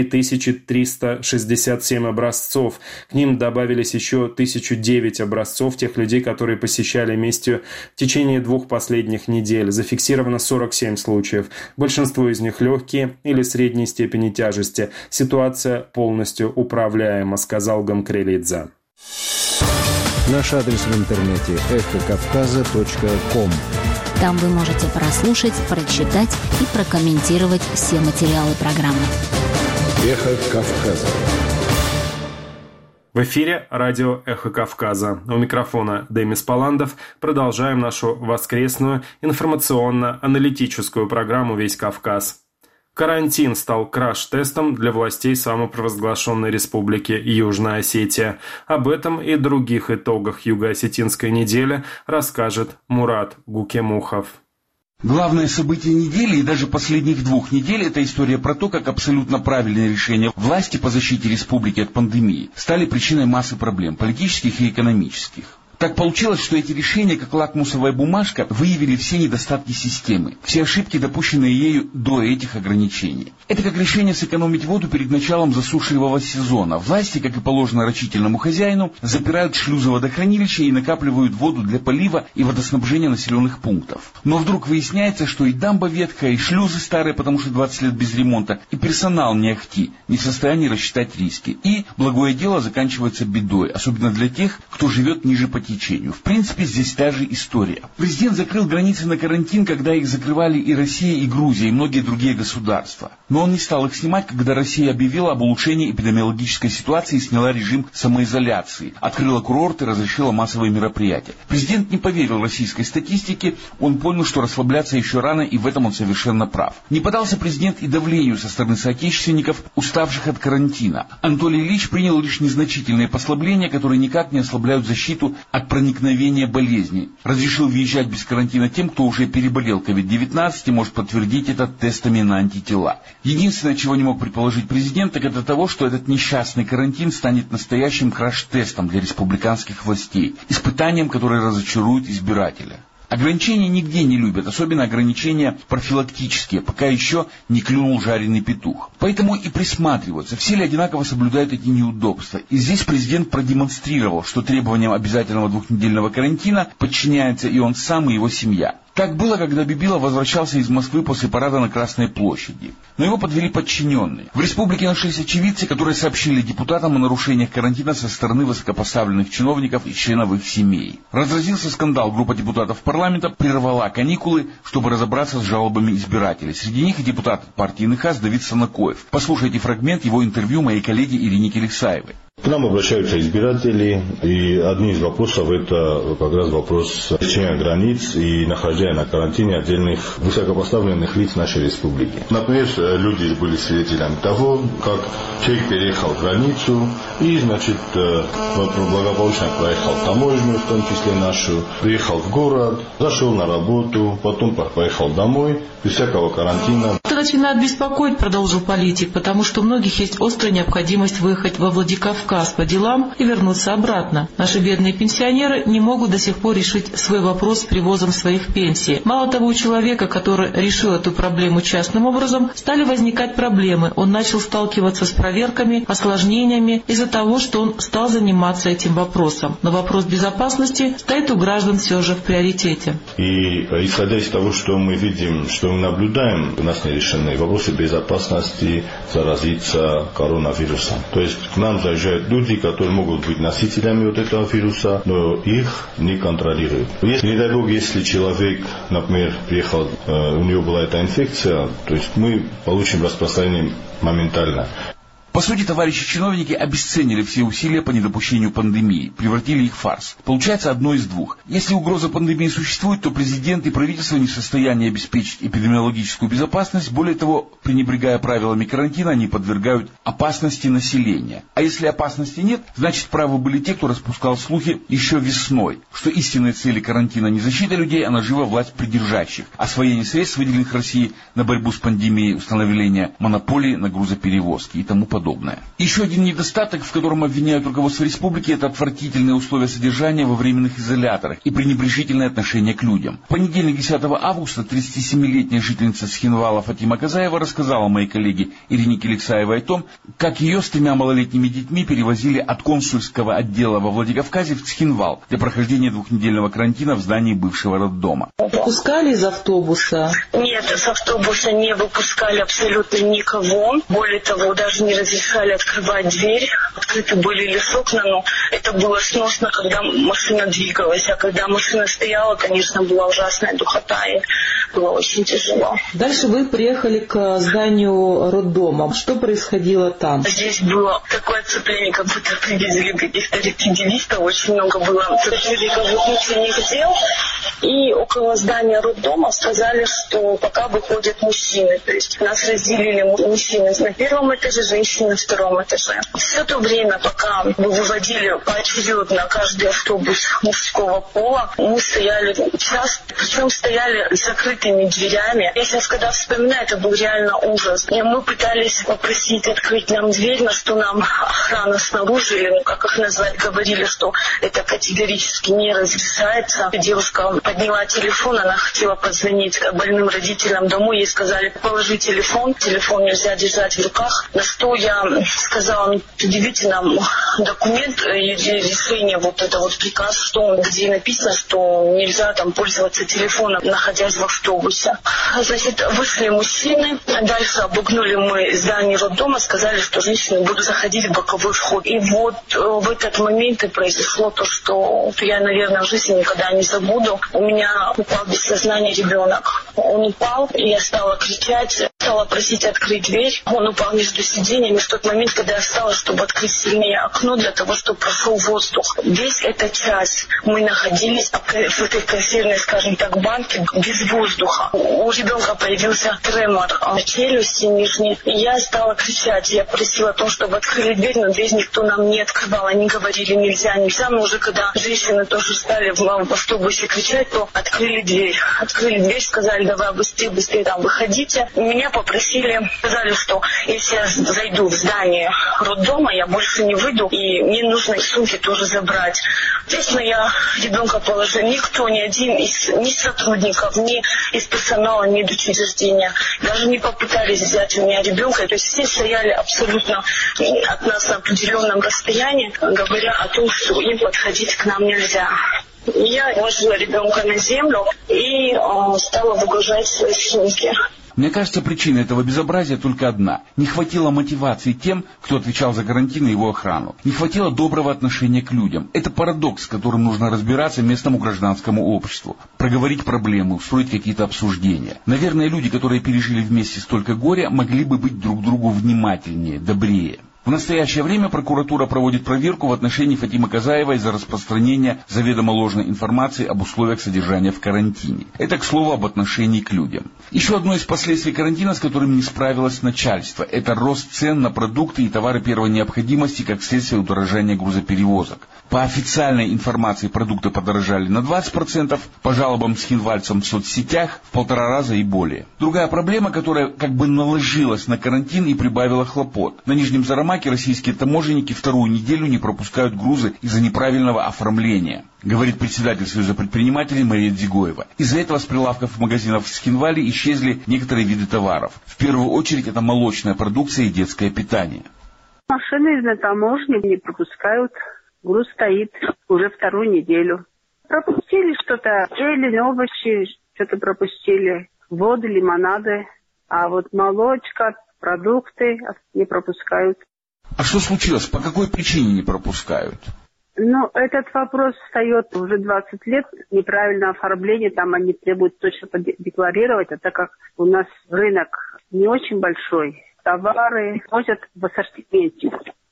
3367 образцов. К ним добавились еще 1009 образцов тех людей, которые посещали Местию в течение 2 последних недель. Зафиксировано 47 случаев. Большинство из них легкие или средней степени тяжести. Ситуация полностью управляема, сказал Гамкрелидзе. Наш адрес в интернете эхокавказа.ком. Там вы можете прослушать, прочитать и прокомментировать все материалы программы. Эхо Кавказа. В эфире радио «Эхо Кавказа». У микрофона Демис Паландов. Продолжаем нашу воскресную информационно-аналитическую программу «Весь Кавказ». Карантин стал краш-тестом для властей самопровозглашенной республики Южная Осетия. Об этом и других итогах Юго-Осетинской недели расскажет Мурат Гукемухов. Главное событие недели и даже последних 2 недель – это история про то, как абсолютно правильные решения власти по защите республики от пандемии стали причиной массы проблем политических и экономических. Так получилось, что эти решения, как лакмусовая бумажка, выявили все недостатки системы, все ошибки, допущенные ею до этих ограничений. Это как решение сэкономить воду перед началом засушливого сезона. Власти, как и положено рачительному хозяину, запирают шлюзы водохранилища и накапливают воду для полива и водоснабжения населенных пунктов. Но вдруг выясняется, что и дамба ветхая, и шлюзы старые, потому что 20 лет без ремонта, и персонал не ахти, не в состоянии рассчитать риски. И благое дело заканчивается бедой, особенно для тех, кто живет ниже по течению. В принципе, здесь та же история. Президент закрыл границы на карантин, когда их закрывали и Россия, и Грузия, и многие другие государства. Но он не стал их снимать, когда Россия объявила об улучшении эпидемиологической ситуации и сняла режим самоизоляции, открыла курорты, разрешила массовые мероприятия. Президент не поверил российской статистике, он понял, что расслабляться еще рано, и в этом он совершенно прав. Не поддался президент и давлению со стороны соотечественников, уставших от карантина. Анатолий Ильич принял лишь незначительные послабления, которые никак не ослабляют защиту от проникновения болезни. Разрешил въезжать без карантина тем, кто уже переболел COVID-19 и может подтвердить это тестами на антитела. Единственное, чего не мог предположить президент, так это того, что этот несчастный карантин станет настоящим краш-тестом для республиканских властей, испытанием, которое разочарует избирателя. Ограничения нигде не любят, особенно ограничения профилактические, пока еще не клюнул жареный петух. Поэтому и присматриваются, все ли одинаково соблюдают эти неудобства. И здесь президент продемонстрировал, что требованиям обязательного 2-недельного карантина подчиняется и он сам, и его семья. Так было, когда Бибила возвращался из Москвы после парада на Красной площади. Но его подвели подчиненные. В республике нашлись очевидцы, которые сообщили депутатам о нарушениях карантина со стороны высокопоставленных чиновников и членов их семей. Разразился скандал. Группа депутатов парламента прервала каникулы, чтобы разобраться с жалобами избирателей. Среди них и депутат партии НХ Давид Санакоев. Послушайте фрагмент его интервью моей коллеге Ирине Келексаевой. К нам обращаются избиратели, и одним из вопросов это как раз вопрос пересечения границ и нахождения на карантине отдельных высокопоставленных лиц нашей республики. Например, люди были свидетелями того, как человек переехал границу и, благополучно проехал таможню, в том числе нашу, приехал в город, зашел на работу, потом поехал домой, без всякого карантина. Это начинает беспокоить, продолжил политик, потому что у многих есть острая необходимость выехать во Владикавказ по делам и вернуться обратно. Наши бедные пенсионеры не могут до сих пор решить свой вопрос с привозом своих пенсий. Мало того, у человека, который решил эту проблему частным образом, стали возникать проблемы. Он начал сталкиваться с проверками, осложнениями из-за того, что он стал заниматься этим вопросом. Но вопрос безопасности стоит у граждан все же в приоритете. И исходя из того, что мы видим, что мы наблюдаем, у нас не решены вопросы безопасности заразиться коронавирусом. То есть к нам заезжают люди, которые могут быть носителями вот этого вируса, но их не контролируют. Если, не дай бог, если человек, например, приехал, у него была эта инфекция, то есть мы получим распространение моментально. По сути, товарищи чиновники обесценили все усилия по недопущению пандемии, превратили их в фарс. Получается одно из двух. Если угроза пандемии существует, то президент и правительство не в состоянии обеспечить эпидемиологическую безопасность. Более того, пренебрегая правилами карантина, они подвергают опасности населения. А если опасности нет, значит правы были те, кто распускал слухи еще весной, что истинные цели карантина не защита людей, а нажива власть придержащих, освоение средств, выделенных России на борьбу с пандемией, установление монополии на грузоперевозки и тому подобное. Еще один недостаток, в котором обвиняют руководство республики, это отвратительные условия содержания во временных изоляторах и пренебрежительное отношение к людям. В понедельник, 10 августа, 37-летняя жительница Схинвала Фатима Казаева рассказала моей коллеге Ирине Келексаевой о том, как ее с 3 малолетними детьми перевозили от консульского отдела во Владикавказе в Схинвал для прохождения 2-недельного карантина в здании бывшего роддома. Выпускали из автобуса? Нет, с автобуса не выпускали абсолютно никого. Более того, даже не разрешали разрешали открывать дверь. Открыты были лишь окна, но это было сносно, когда машина двигалась. А когда машина стояла, конечно, была ужасная духота, и было очень тяжело. Дальше вы приехали к зданию роддома. Что происходило там? Здесь было такое оцепление, как будто привезли каких-то рецидивистов. Очень много было сотрудников внутренних дел. И около здания роддома сказали, что пока выходят мужчины. То есть нас разделили мужчины на первом этаже, женщины на втором этаже. Все то время, пока мы выводили поочередно каждый автобус мужского пола, мы стояли час, причем стояли с закрытыми дверями. Я сейчас, когда вспоминаю, это был реально ужас. И мы пытались попросить открыть нам дверь, на что нам охрана снаружи, или как их назвать, говорили, что это категорически не разрешается. Девушка подняла телефон, она хотела позвонить больным родителям домой, ей сказали: положи телефон нельзя держать в руках. На что я сказала: предъявите нам документ и решение, вот это вот приказ, что где написано, что нельзя там пользоваться телефоном, находясь в автобусе. Значит, вышли мужчины, дальше обогнули мы здание роддома, сказали, что женщины будут заходить в боковой вход. И вот в этот момент и произошло то, что я, наверное, в жизни никогда не забуду. У меня упал без сознания ребенок. Он упал, и я стала кричать, стала просить открыть дверь. Он упал между сиденьями в тот момент, когда я встала, чтобы открыть сильнее окно, для того, чтобы прошел воздух. Весь этот час мы находились в этой консервной, скажем так, банке без воздуха. У ребенка появился тремор челюсти нижней. И я стала кричать. Я просила о том, чтобы открыли дверь, но дверь никто нам не открывал. Они говорили: нельзя. Но уже когда женщины тоже стали в автобусе кричать, то открыли дверь. Открыли дверь, сказали: давай быстрее там выходите. Меня попросили, сказали, что если я зайду в здание роддома, я больше не выйду, и мне нужно сумки тоже забрать. Естественно, я ребенка положила. Никто, ни один ни сотрудников, ни из персонала, ни из учреждения даже не попытались взять у меня ребенка. То есть все стояли абсолютно от нас на определенном расстоянии, говоря о том, что им подходить к нам нельзя. Я положила ребенка на землю и стала выгружать свои сумки. Мне кажется, причина этого безобразия только одна. Не хватило мотивации тем, кто отвечал за карантин и его охрану. Не хватило доброго отношения к людям. Это парадокс, с которым нужно разбираться местному гражданскому обществу. Проговорить проблемы, устроить какие-то обсуждения. Наверное, люди, которые пережили вместе столько горя, могли бы быть друг другу внимательнее, добрее. В настоящее время прокуратура проводит проверку в отношении Фатимы Казаевой за распространение заведомо ложной информации об условиях содержания в карантине. Это, к слову, об отношении к людям. Еще одно из последствий карантина, с которым не справилось начальство, это рост цен на продукты и товары первой необходимости как следствие удорожания грузоперевозок. По официальной информации продукты подорожали на 20%, по жалобам схинвальцам в соцсетях в 1,5 раза и более. Другая проблема, которая как бы наложилась на карантин и прибавила хлопот. На Нижнем Зарамаке российские таможенники 2-ю неделю не пропускают грузы из-за неправильного оформления, говорит председатель Союза предпринимателей Мария Дзигоева. Из-за этого с прилавков магазинов в Схинвале исчезли некоторые виды товаров. В первую очередь это молочная продукция и детское питание. Машины на таможне не пропускают. Груз стоит уже 2-ю неделю. Пропустили что-то, зелень, овощи, что-то пропустили, воду, лимонады. А вот молочка, продукты не пропускают. А что случилось? По какой причине не пропускают? Ну, этот вопрос встает уже 20 лет. Неправильное оформление, там они требуют точно декларировать, а так как у нас рынок не очень большой, товары возят в ассортименте.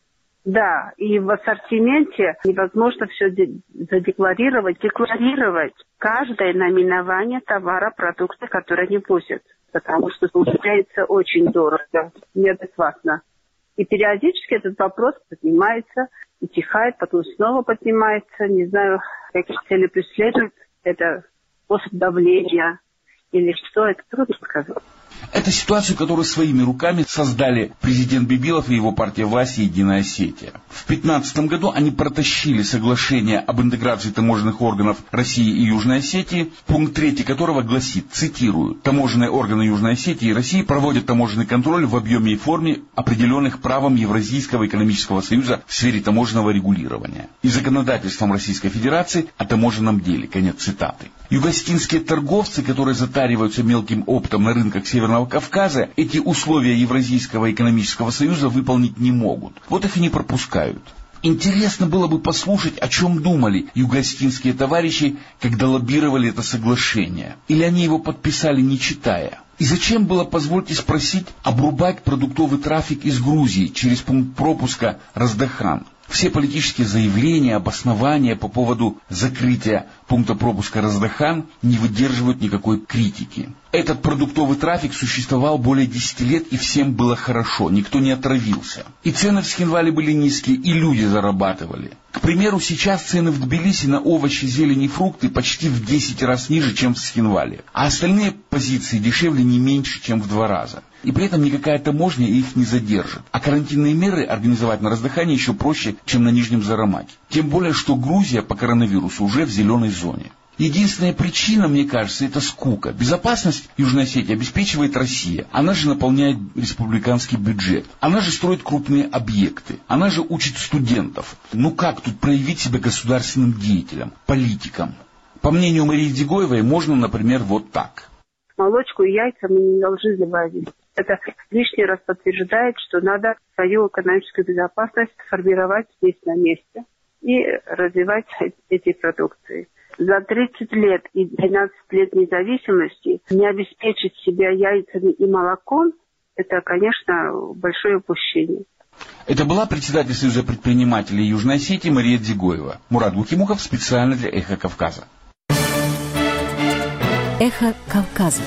Да, и в ассортименте невозможно все задекларировать, декларировать каждое наименование товара, продукта, которые они возят, потому что получается очень дорого, неадекватно. И периодически этот вопрос поднимается, утихает, потом снова поднимается, не знаю, какие цели преследуют, это способ давления или что, это трудно сказать. Это ситуацию, которую своими руками создали президент Бибилов и его партия власти «Единая Осетия». В 2015 году они протащили соглашение об интеграции таможенных органов России и Южной Осетии, пункт 3 которого гласит, цитирую, «Таможенные органы Южной Осетии и России проводят таможенный контроль в объеме и форме, определенных правом Евразийского экономического союза в сфере таможенного регулирования и законодательством Российской Федерации о таможенном деле». Конец цитаты. Юго-осетинские торговцы, которые затариваются мелким оптом на рынках Северной Северного Кавказа эти условия Евразийского экономического союза выполнить не могут. Вот их и не пропускают. Интересно было бы послушать, о чем думали юго-осетинские товарищи, когда лоббировали это соглашение. Или они его подписали, не читая. И зачем было, позвольте спросить, обрубать продуктовый трафик из Грузии через пункт пропуска Раздахан? Все политические заявления, обоснования по поводу закрытия пункта пропуска Раздахан не выдерживают никакой критики. Этот продуктовый трафик существовал более 10 лет, и всем было хорошо, никто не отравился. И цены в Схинвале были низкие, и люди зарабатывали. К примеру, сейчас цены в Тбилиси на овощи, зелень и фрукты почти в 10 раз ниже, чем в Схинвале. А остальные позиции дешевле не меньше, чем в 2 раза. И при этом никакая таможня их не задержит. А карантинные меры организовать на Раздахане еще проще, чем на Нижнем Зарамаке. Тем более, что Грузия по коронавирусу уже в зеленой зоне. Единственная причина, мне кажется, это скука. Безопасность Южной Осетии обеспечивает Россия. Она же наполняет республиканский бюджет. Она же строит крупные объекты. Она же учит студентов. Ну как тут проявить себя государственным деятелем, политиком? По мнению Марии Дзигоевой, можно, например, вот так. Молочку и яйца мы не должны заводить. Это лишний раз подтверждает, что надо свою экономическую безопасность формировать здесь на месте и развивать эти продукции. За 30 лет и 12 лет независимости не обеспечить себя яйцами и молоком – это, конечно, большое упущение. Это была председатель Союза предпринимателей Южной Осетии Мария Дзигоева. Мурат Гукимухов специально для «Эхо Кавказа». «Эхо Кавказа».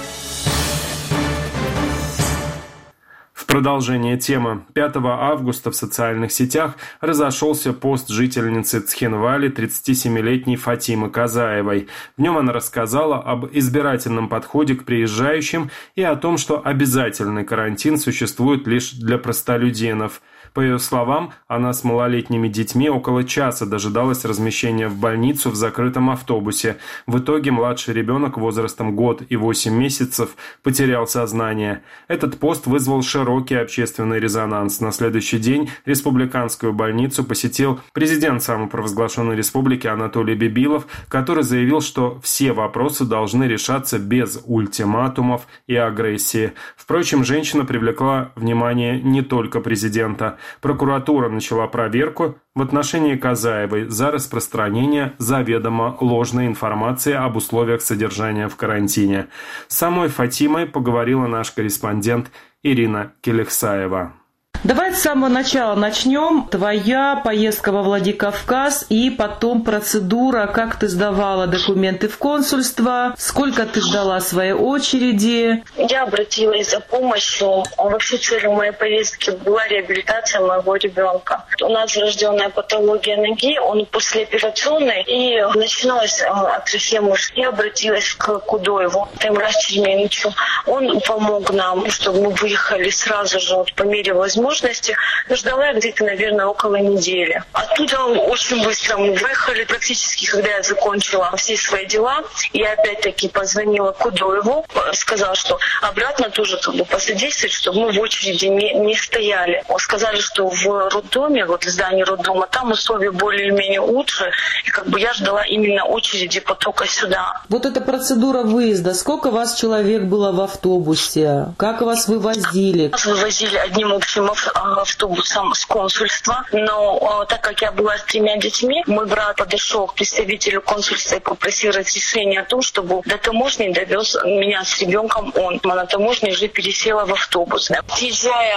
В продолжение темы. 5 августа в социальных сетях разошелся пост жительницы Цхинвали 37-летней Фатимы Казаевой. В нем она рассказала об избирательном подходе к приезжающим и о том, что обязательный карантин существует лишь для простолюдинов. По ее словам, она с малолетними детьми около часа дожидалась размещения в больницу в закрытом автобусе. В итоге младший ребенок возрастом год и 8 месяцев потерял сознание. Этот пост вызвал широкий общественный резонанс. На следующий день республиканскую больницу посетил президент самопровозглашенной республики Анатолий Бибилов, который заявил, что все вопросы должны решаться без ультиматумов и агрессии. Впрочем, женщина привлекла внимание не только президента. Прокуратура начала проверку в отношении Казаевой за распространение заведомо ложной информации об условиях содержания в карантине. С самой Фатимой поговорила наш корреспондент Ирина Келехсаева. Давай с самого начала начнем. Твоя поездка во Владикавказ и потом процедура, как ты сдавала документы в консульство, сколько ты ждала своей очереди. Я обратилась за помощью. Вообще целью моей поездки была реабилитация моего ребенка. У нас врожденная патология ноги, он послеоперационный, и начиналась атрофия мышц. Я обратилась к Кудоеву, Таймураз Черменичу. Он помог нам, чтобы мы выехали сразу же, по мере возможности. Ждала я где-то, наверное, около недели. Оттуда очень быстро мы выехали. Практически, когда я закончила все свои дела, я опять-таки позвонила Кудоеву, сказала, что обратно тоже посодействовать, чтобы мы в очереди не стояли. Сказали, что в роддоме, в здании роддома, там условия более-менее лучше. И я ждала именно очереди потока сюда. Вот эта процедура выезда. Сколько вас человек было в автобусе? Как вас вывозили? Нас вывозили одним общим автобусом с консульства, но так как я была с 3 детьми, мой брат подошел к представителю консульства и попросил разрешения о том, чтобы до таможни довез меня с ребенком он. А на таможне уже пересела в автобус. Съезжая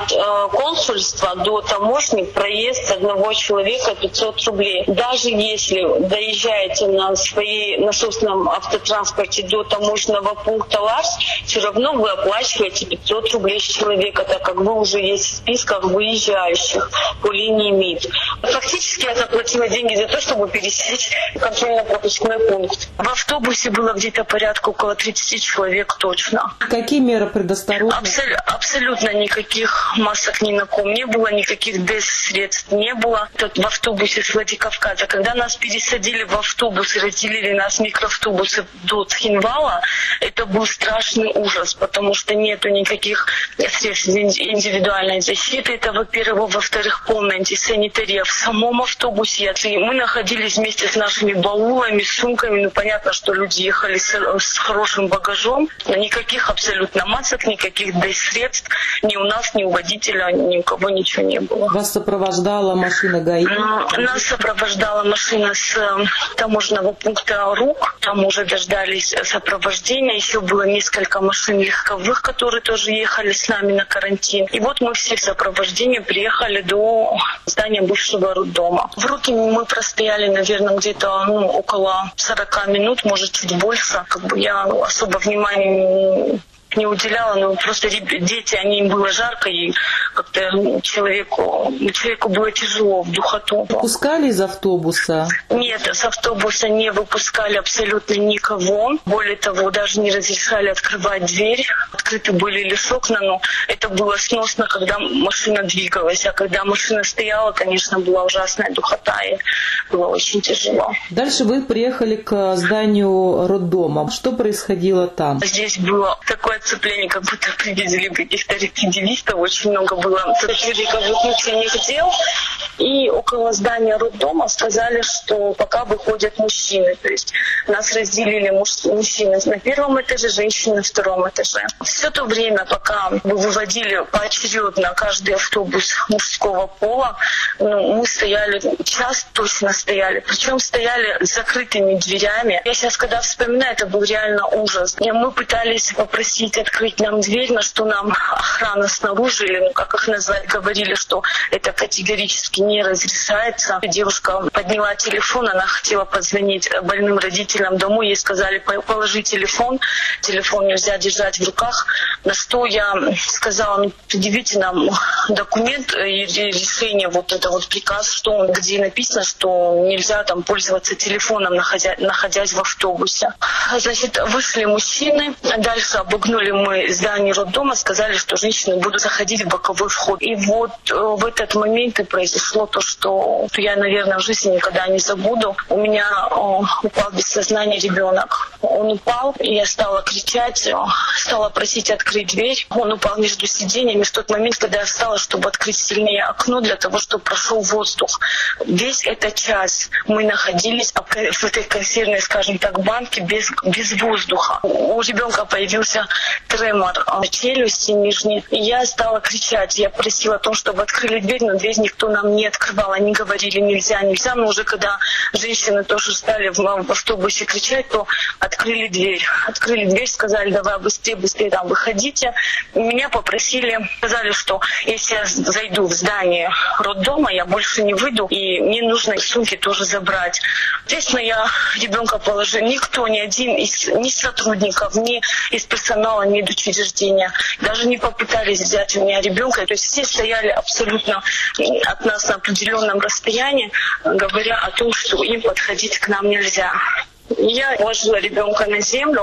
от консульства до таможни, проезд одного человека 500 рублей. Даже если доезжаете на собственном автотранспорте до таможенного пункта Ларс, все равно вы оплачиваете 500 рублей с человека, так как вы уже есть в списках выезжающих по линии МИД. Фактически я заплатила деньги за то, чтобы пересечь контрольно-пропускной пункт. В автобусе было где-то порядка около 30 человек точно. Какие меры предосторожности? Абсолютно никаких масок ни на ком не было, никаких ДЭС-средств не было. В автобусе с Владикавказа, когда нас пересадили в автобус и разделили нас в микроавтобусы до Цхинвала, это был страшный ужас, потому что нету никаких средств индивидуальной социальной защиты, это, во-первых. Во-вторых, полная антисанитария в самом автобусе. Мы находились вместе с нашими баулами, сумками. Понятно, что люди ехали с хорошим багажом. Никаких абсолютно масок, никаких средств ни у нас, ни у водителя, ни у кого ничего не было. Вас сопровождала машина ГАИ? Нас сопровождала машина с таможенного пункта РУК. Там уже дождались сопровождения. Еще было несколько машин легковых, которые тоже ехали с нами на карантин. И вот мы все в сопровождении приехали до здания бывшего роддома. В Руке мы простояли, наверное, где-то около 40 минут, может, чуть больше. Я особо внимания не уделяла, но просто дети, им было жарко, и как-то человеку было тяжело в духоту. Выпускали из автобуса? Нет, с автобуса не выпускали абсолютно никого. Более того, даже не разрешали открывать дверь. Открыты были лишь окна, но это было сносно, когда машина двигалась. А когда машина стояла, конечно, была ужасная духота, и было очень тяжело. Дальше вы приехали к зданию роддома. Что происходило там? Здесь было такое отцепление, как будто привезли каких-то рецидивистов. Очень много было сотрудников внутренних дел. И около здания роддома сказали, что пока выходят мужчины. То есть нас разделили мужчины на первом этаже, женщины на втором этаже. Все то время, пока мы выводили поочередно каждый автобус мужского пола, мы стояли, час точно стояли. Причем стояли с закрытыми дверями. Я сейчас, когда вспоминаю, это был реально ужас. И мы пытались попросить открыть нам дверь, на что нам охрана снаружи, или как их назвать, говорили, что это категорически не разрешается. Девушка подняла телефон, она хотела позвонить больным родителям домой, ей сказали: положи телефон нельзя держать в руках. На что я сказала: предъявите нам документ и решение, приказ, где написано, что нельзя там пользоваться телефоном, находясь в автобусе. Значит, вышли мужчины, дальше обогнули мы здание роддома, сказали, что женщины будут заходить в боковой вход. И вот в этот момент и произошло то, что я, наверное, в жизни никогда не забуду. У меня упал без сознания ребенок. Он упал, и я стала кричать, стала просить открыть дверь. Он упал между сиденьями в тот момент, когда я встала, чтобы открыть сильнее окно, для того, чтобы прошел воздух. Весь этот час мы находились в этой консервной, скажем так, банке без воздуха. У ребенка появился тремор челюсти нижней. И я стала кричать. Я просила о том, чтобы открыли дверь, но дверь никто нам не открывал. Они говорили: нельзя. Но уже когда женщины тоже стали в автобусе кричать, то открыли дверь. Сказали: давай быстрее там выходите. Меня сказали, что если я зайду в здание роддома, я больше не выйду, и мне нужно сумки тоже забрать. Естественно, я ребенка положила. Никто, ни один из сотрудников, ни из персонала медучреждения даже не попытались взять у меня ребенка. То есть все стояли абсолютно от нас на определенном расстоянии, говоря о том, что им подходить к нам нельзя. Я положила ребенка на землю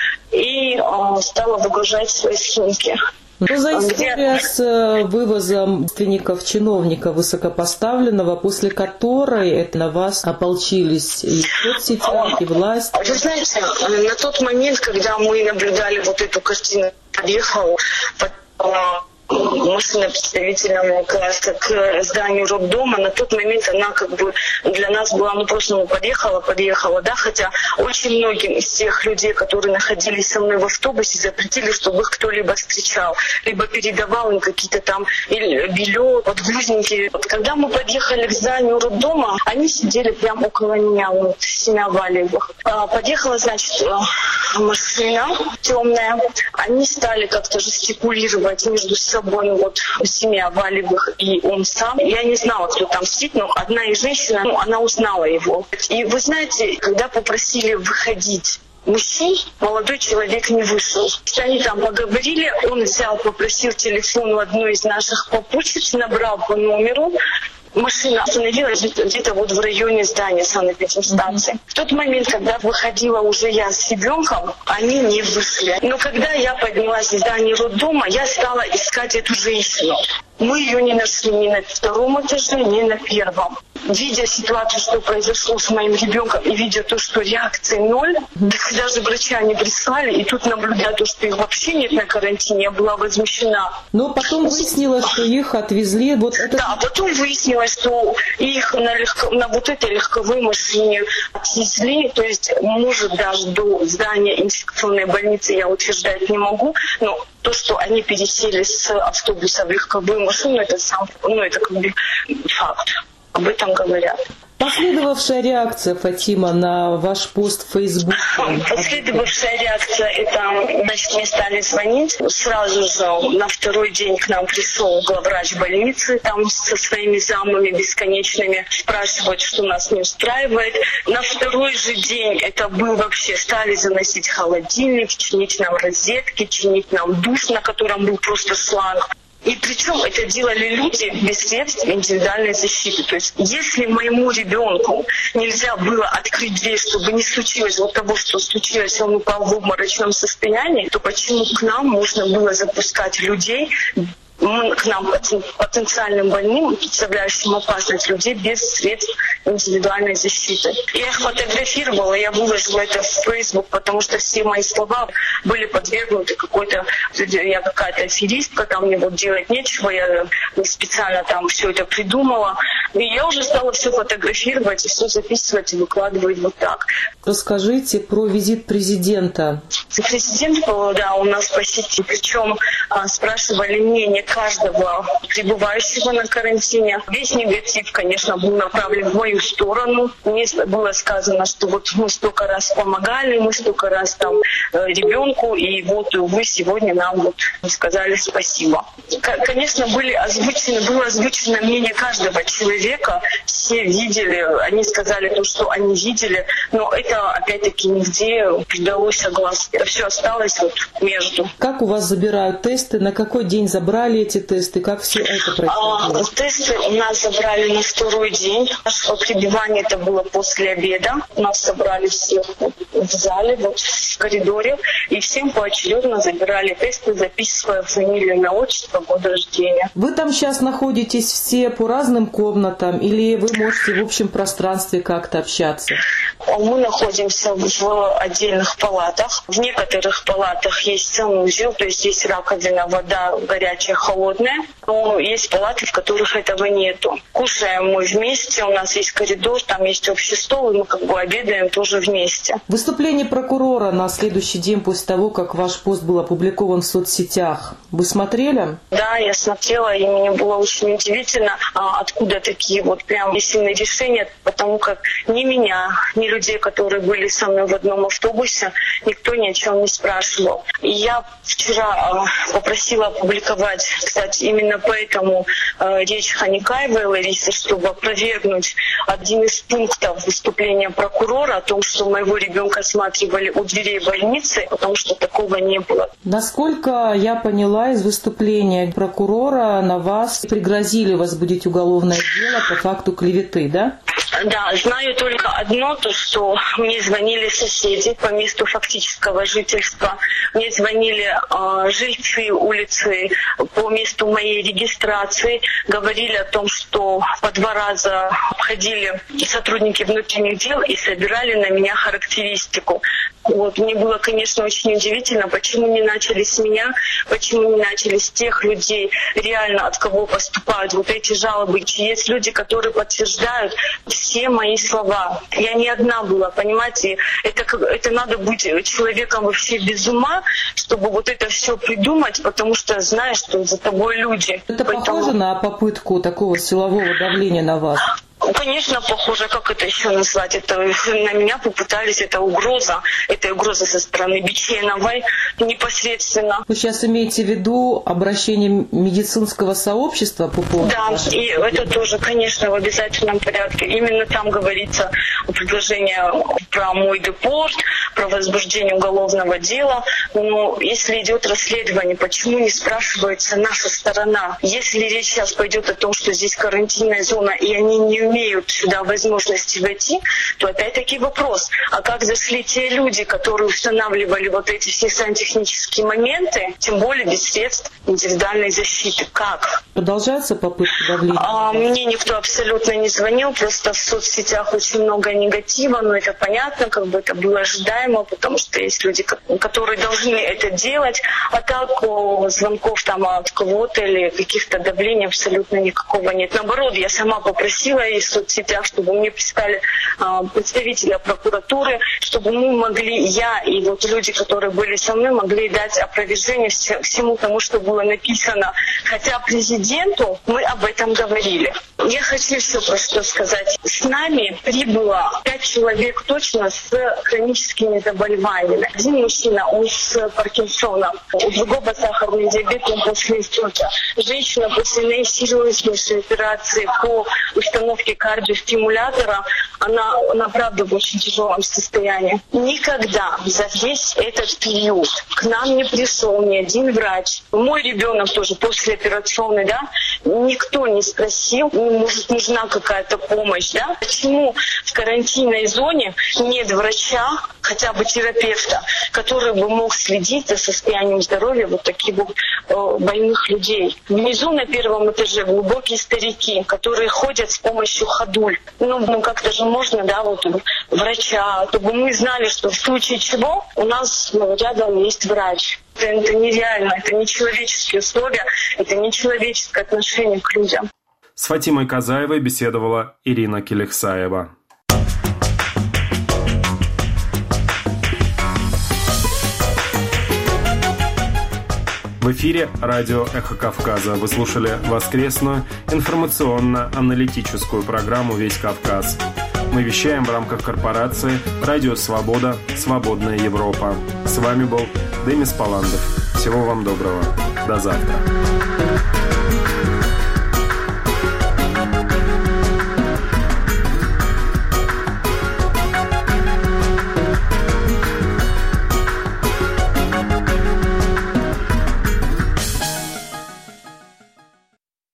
и стала выгружать свои сумки. Что за история с вывозом родственников чиновника высокопоставленного, после которой на вас ополчились и соцсети, и власть? Вы знаете, на тот момент, когда мы наблюдали эту картину, подъехал машина представительного класса к зданию роддома, на тот момент она для нас была, просто подъехала, да, хотя очень многим из тех людей, которые находились со мной в автобусе, запретили, чтобы их кто-либо встречал, либо передавал им какие-то там белье, подгузники. Когда мы подъехали к зданию роддома, они сидели прямо около меня, в Семя Валиевых. Подъехала, значит, машина темная, они стали как-то жестикулировать между собой, Семя Валиевых и он сам. Я не знала, кто там сидит, но одна из женщин, она узнала его. И вы знаете, когда попросили выходить мужчин, молодой человек не вышел. Они там поговорили, он попросил телефон у одной из наших попутчиц, набрал по номеру, Машина остановилась где-то вот в районе здания санэпидемстанции. В тот момент, когда выходила уже я с ребенком, они не вышли. Но когда я поднялась из здания роддома, я стала искать эту женщину. Мы ее не нашли ни на 2-м этаже, ни на 1-м. Видя ситуацию, что произошло с моим ребенком, и видя то, что реакции 0, так даже врача не прислали, и тут наблюдая то, что их вообще нет на карантине, я была возмущена. Но потом выяснилось, что их отвезли. Да, потом выяснилось, что их на вот этой легковой машине отвезли, то есть, может, даже до здания инфекционной больницы я утверждать не могу, но то, что они пересели с автобуса в легковую машину, это как бы факт. Об этом говорят. Последовавшая реакция, Фатима, на ваш пост в Фейсбуке? Последовавшая реакция, это, значит, мне стали звонить. Сразу же на 2-й день к нам пришел главврач больницы, там со своими замами бесконечными, спрашивать, что нас не устраивает. На 2-й же день это был вообще, стали заносить холодильник, чинить нам розетки, чинить нам душ, на котором был просто шланг. И причем это делали люди без средств индивидуальной защиты. То есть если моему ребенку нельзя было открыть дверь, чтобы не случилось вот того, что случилось, он упал в обморочном состоянии, то почему к нам можно было запускать людей, к нам, потенциальным больным, представляющим опасность, людей без средств индивидуальной защиты. Я их фотографировала, я выложила это в Facebook, потому что все мои слова были подвергнуты я какая-то аферистка, там мне вот делать нечего, я специально там все это придумала. И я уже стала все фотографировать и все записывать и выкладывать вот так. Расскажите про визит президента. Президент был, да, у нас по сети, причем спрашивали мнение каждого пребывающего на карантине. Весь негатив, конечно, был направлен в мою сторону. Мне было сказано, что вот мы столько раз помогали, мы столько раз там ребенку, и вот вы сегодня нам вот сказали спасибо. Конечно, было озвучено мнение каждого человека. Все видели, они сказали то, что они видели, но это опять-таки нигде придалось огласить. Это все осталось вот между. Как у вас забирают тесты? На какой день забрали эти тесты? Как все это происходило? Тесты у нас забрали на 2-й день. Наше пребывание это было после обеда. Нас собрали всех в зале, вот в коридоре, и всем поочередно забирали тесты, записывая фамилию, имя, отчество, год рождения. Вы там сейчас находитесь все по разным комнатам или вы можете в общем пространстве как-то общаться? Мы находимся в отдельных палатах. В некоторых палатах есть санузел, то есть есть раковина, вода горячая, холодная. Но есть палаты, в которых этого нету. Кушаем мы вместе, у нас есть коридор, там есть общий стол, и мы как бы обедаем тоже вместе. Выступление прокурора на следующий день после того, как ваш пост был опубликован в соцсетях. Вы смотрели? Да, я смотрела, и мне было очень удивительно, откуда такие вот прям сильные решения, потому как ни меня, ни людей, которые были со мной в одном автобусе, никто ни о чем не спрашивал. И я вчера попросила опубликовать, кстати, именно поэтому речь Ханикаевой Ларисы, чтобы опровергнуть один из пунктов выступления прокурора о том, что моего ребенка осматривали у дверей больницы, потому что такого не было. Насколько я поняла из выступления прокурора, на вас пригрозили возбудить уголовное дело по факту клеветы, да? Да, знаю только одно, то что мне звонили соседи по месту фактического жительства, мне звонили жильцы улицы по месту моей регистрации, говорили о том, что по 2 раза обходили сотрудники внутренних дел и собирали на меня характеристику. Вот, мне было, конечно, очень удивительно, почему не начали с меня, почему не начали с тех людей, реально от кого поступают вот эти жалобы. Есть люди, которые подтверждают все мои слова. Я не одна была, понимаете? Это надо быть человеком вообще без ума, чтобы вот это все придумать, потому что знаешь, что за тобой люди. Это похоже на попытку такого силового давления на вас? Конечно, похоже, как это еще назвать? Это на меня попытались, это угроза со стороны Беченовой непосредственно. Вы сейчас имеете в виду обращение медицинского сообщества по поводу? Да, и это тоже, конечно, в обязательном порядке. Именно там говорится предложение про мой депорт, про возбуждение уголовного дела. Но если идет расследование, почему не спрашивается наша сторона? Если речь сейчас пойдет о том, что здесь карантинная зона, и они не имеют сюда возможности войти, то опять-таки вопрос, а как зашли те люди, которые устанавливали вот эти все сантехнические моменты, тем более без средств индивидуальной защиты? Как? Продолжаются попытки давления? Мне никто абсолютно не звонил, просто в соцсетях очень много негатива, но это понятно, как бы это было ожидаемо, потому что есть люди, которые должны это делать, а так звонков там от кого-то или каких-то давлений абсолютно никакого нет. Наоборот, я сама попросила из соцсетях, чтобы мне прислали представителя прокуратуры, чтобы мы могли, я и вот люди, которые были со мной, могли дать опровержение всему тому, что было написано. Хотя президенту мы об этом говорили. Я хочу все просто сказать. С нами прибыло 5 человек точно с хроническими заболеваниями. Один мужчина, он с Паркинсоном, у другого сахарный диабет, он после инсульта. Женщина после наисерьезнейшей операции по установке кардиостимулятора, она правда в очень тяжелом состоянии. Никогда за весь этот период к нам не пришел ни один врач. Мой ребенок тоже послеоперационный, да, никто не спросил, может, нужна какая-то помощь, да? Почему в карантинной зоне нет врача, хотя бы терапевта, который бы мог следить за состоянием здоровья вот таких вот больных людей? Внизу на первом этаже глубокие старики, которые ходят с помощью ходуль. Ну как-то же можно, да, вот врача, чтобы мы знали, что в случае чего у нас рядом есть врач. Это нереально, это не человеческие условия, это не человеческое отношение к людям. С Фатимой Казаевой беседовала Ирина Келехсаева. В эфире радио «Эхо Кавказа». Вы слушали воскресную информационно-аналитическую программу «Весь Кавказ». Мы вещаем в рамках корпорации «Радио Свобода. Свободная Европа». С вами был Демис Паландов. Всего вам доброго. До завтра.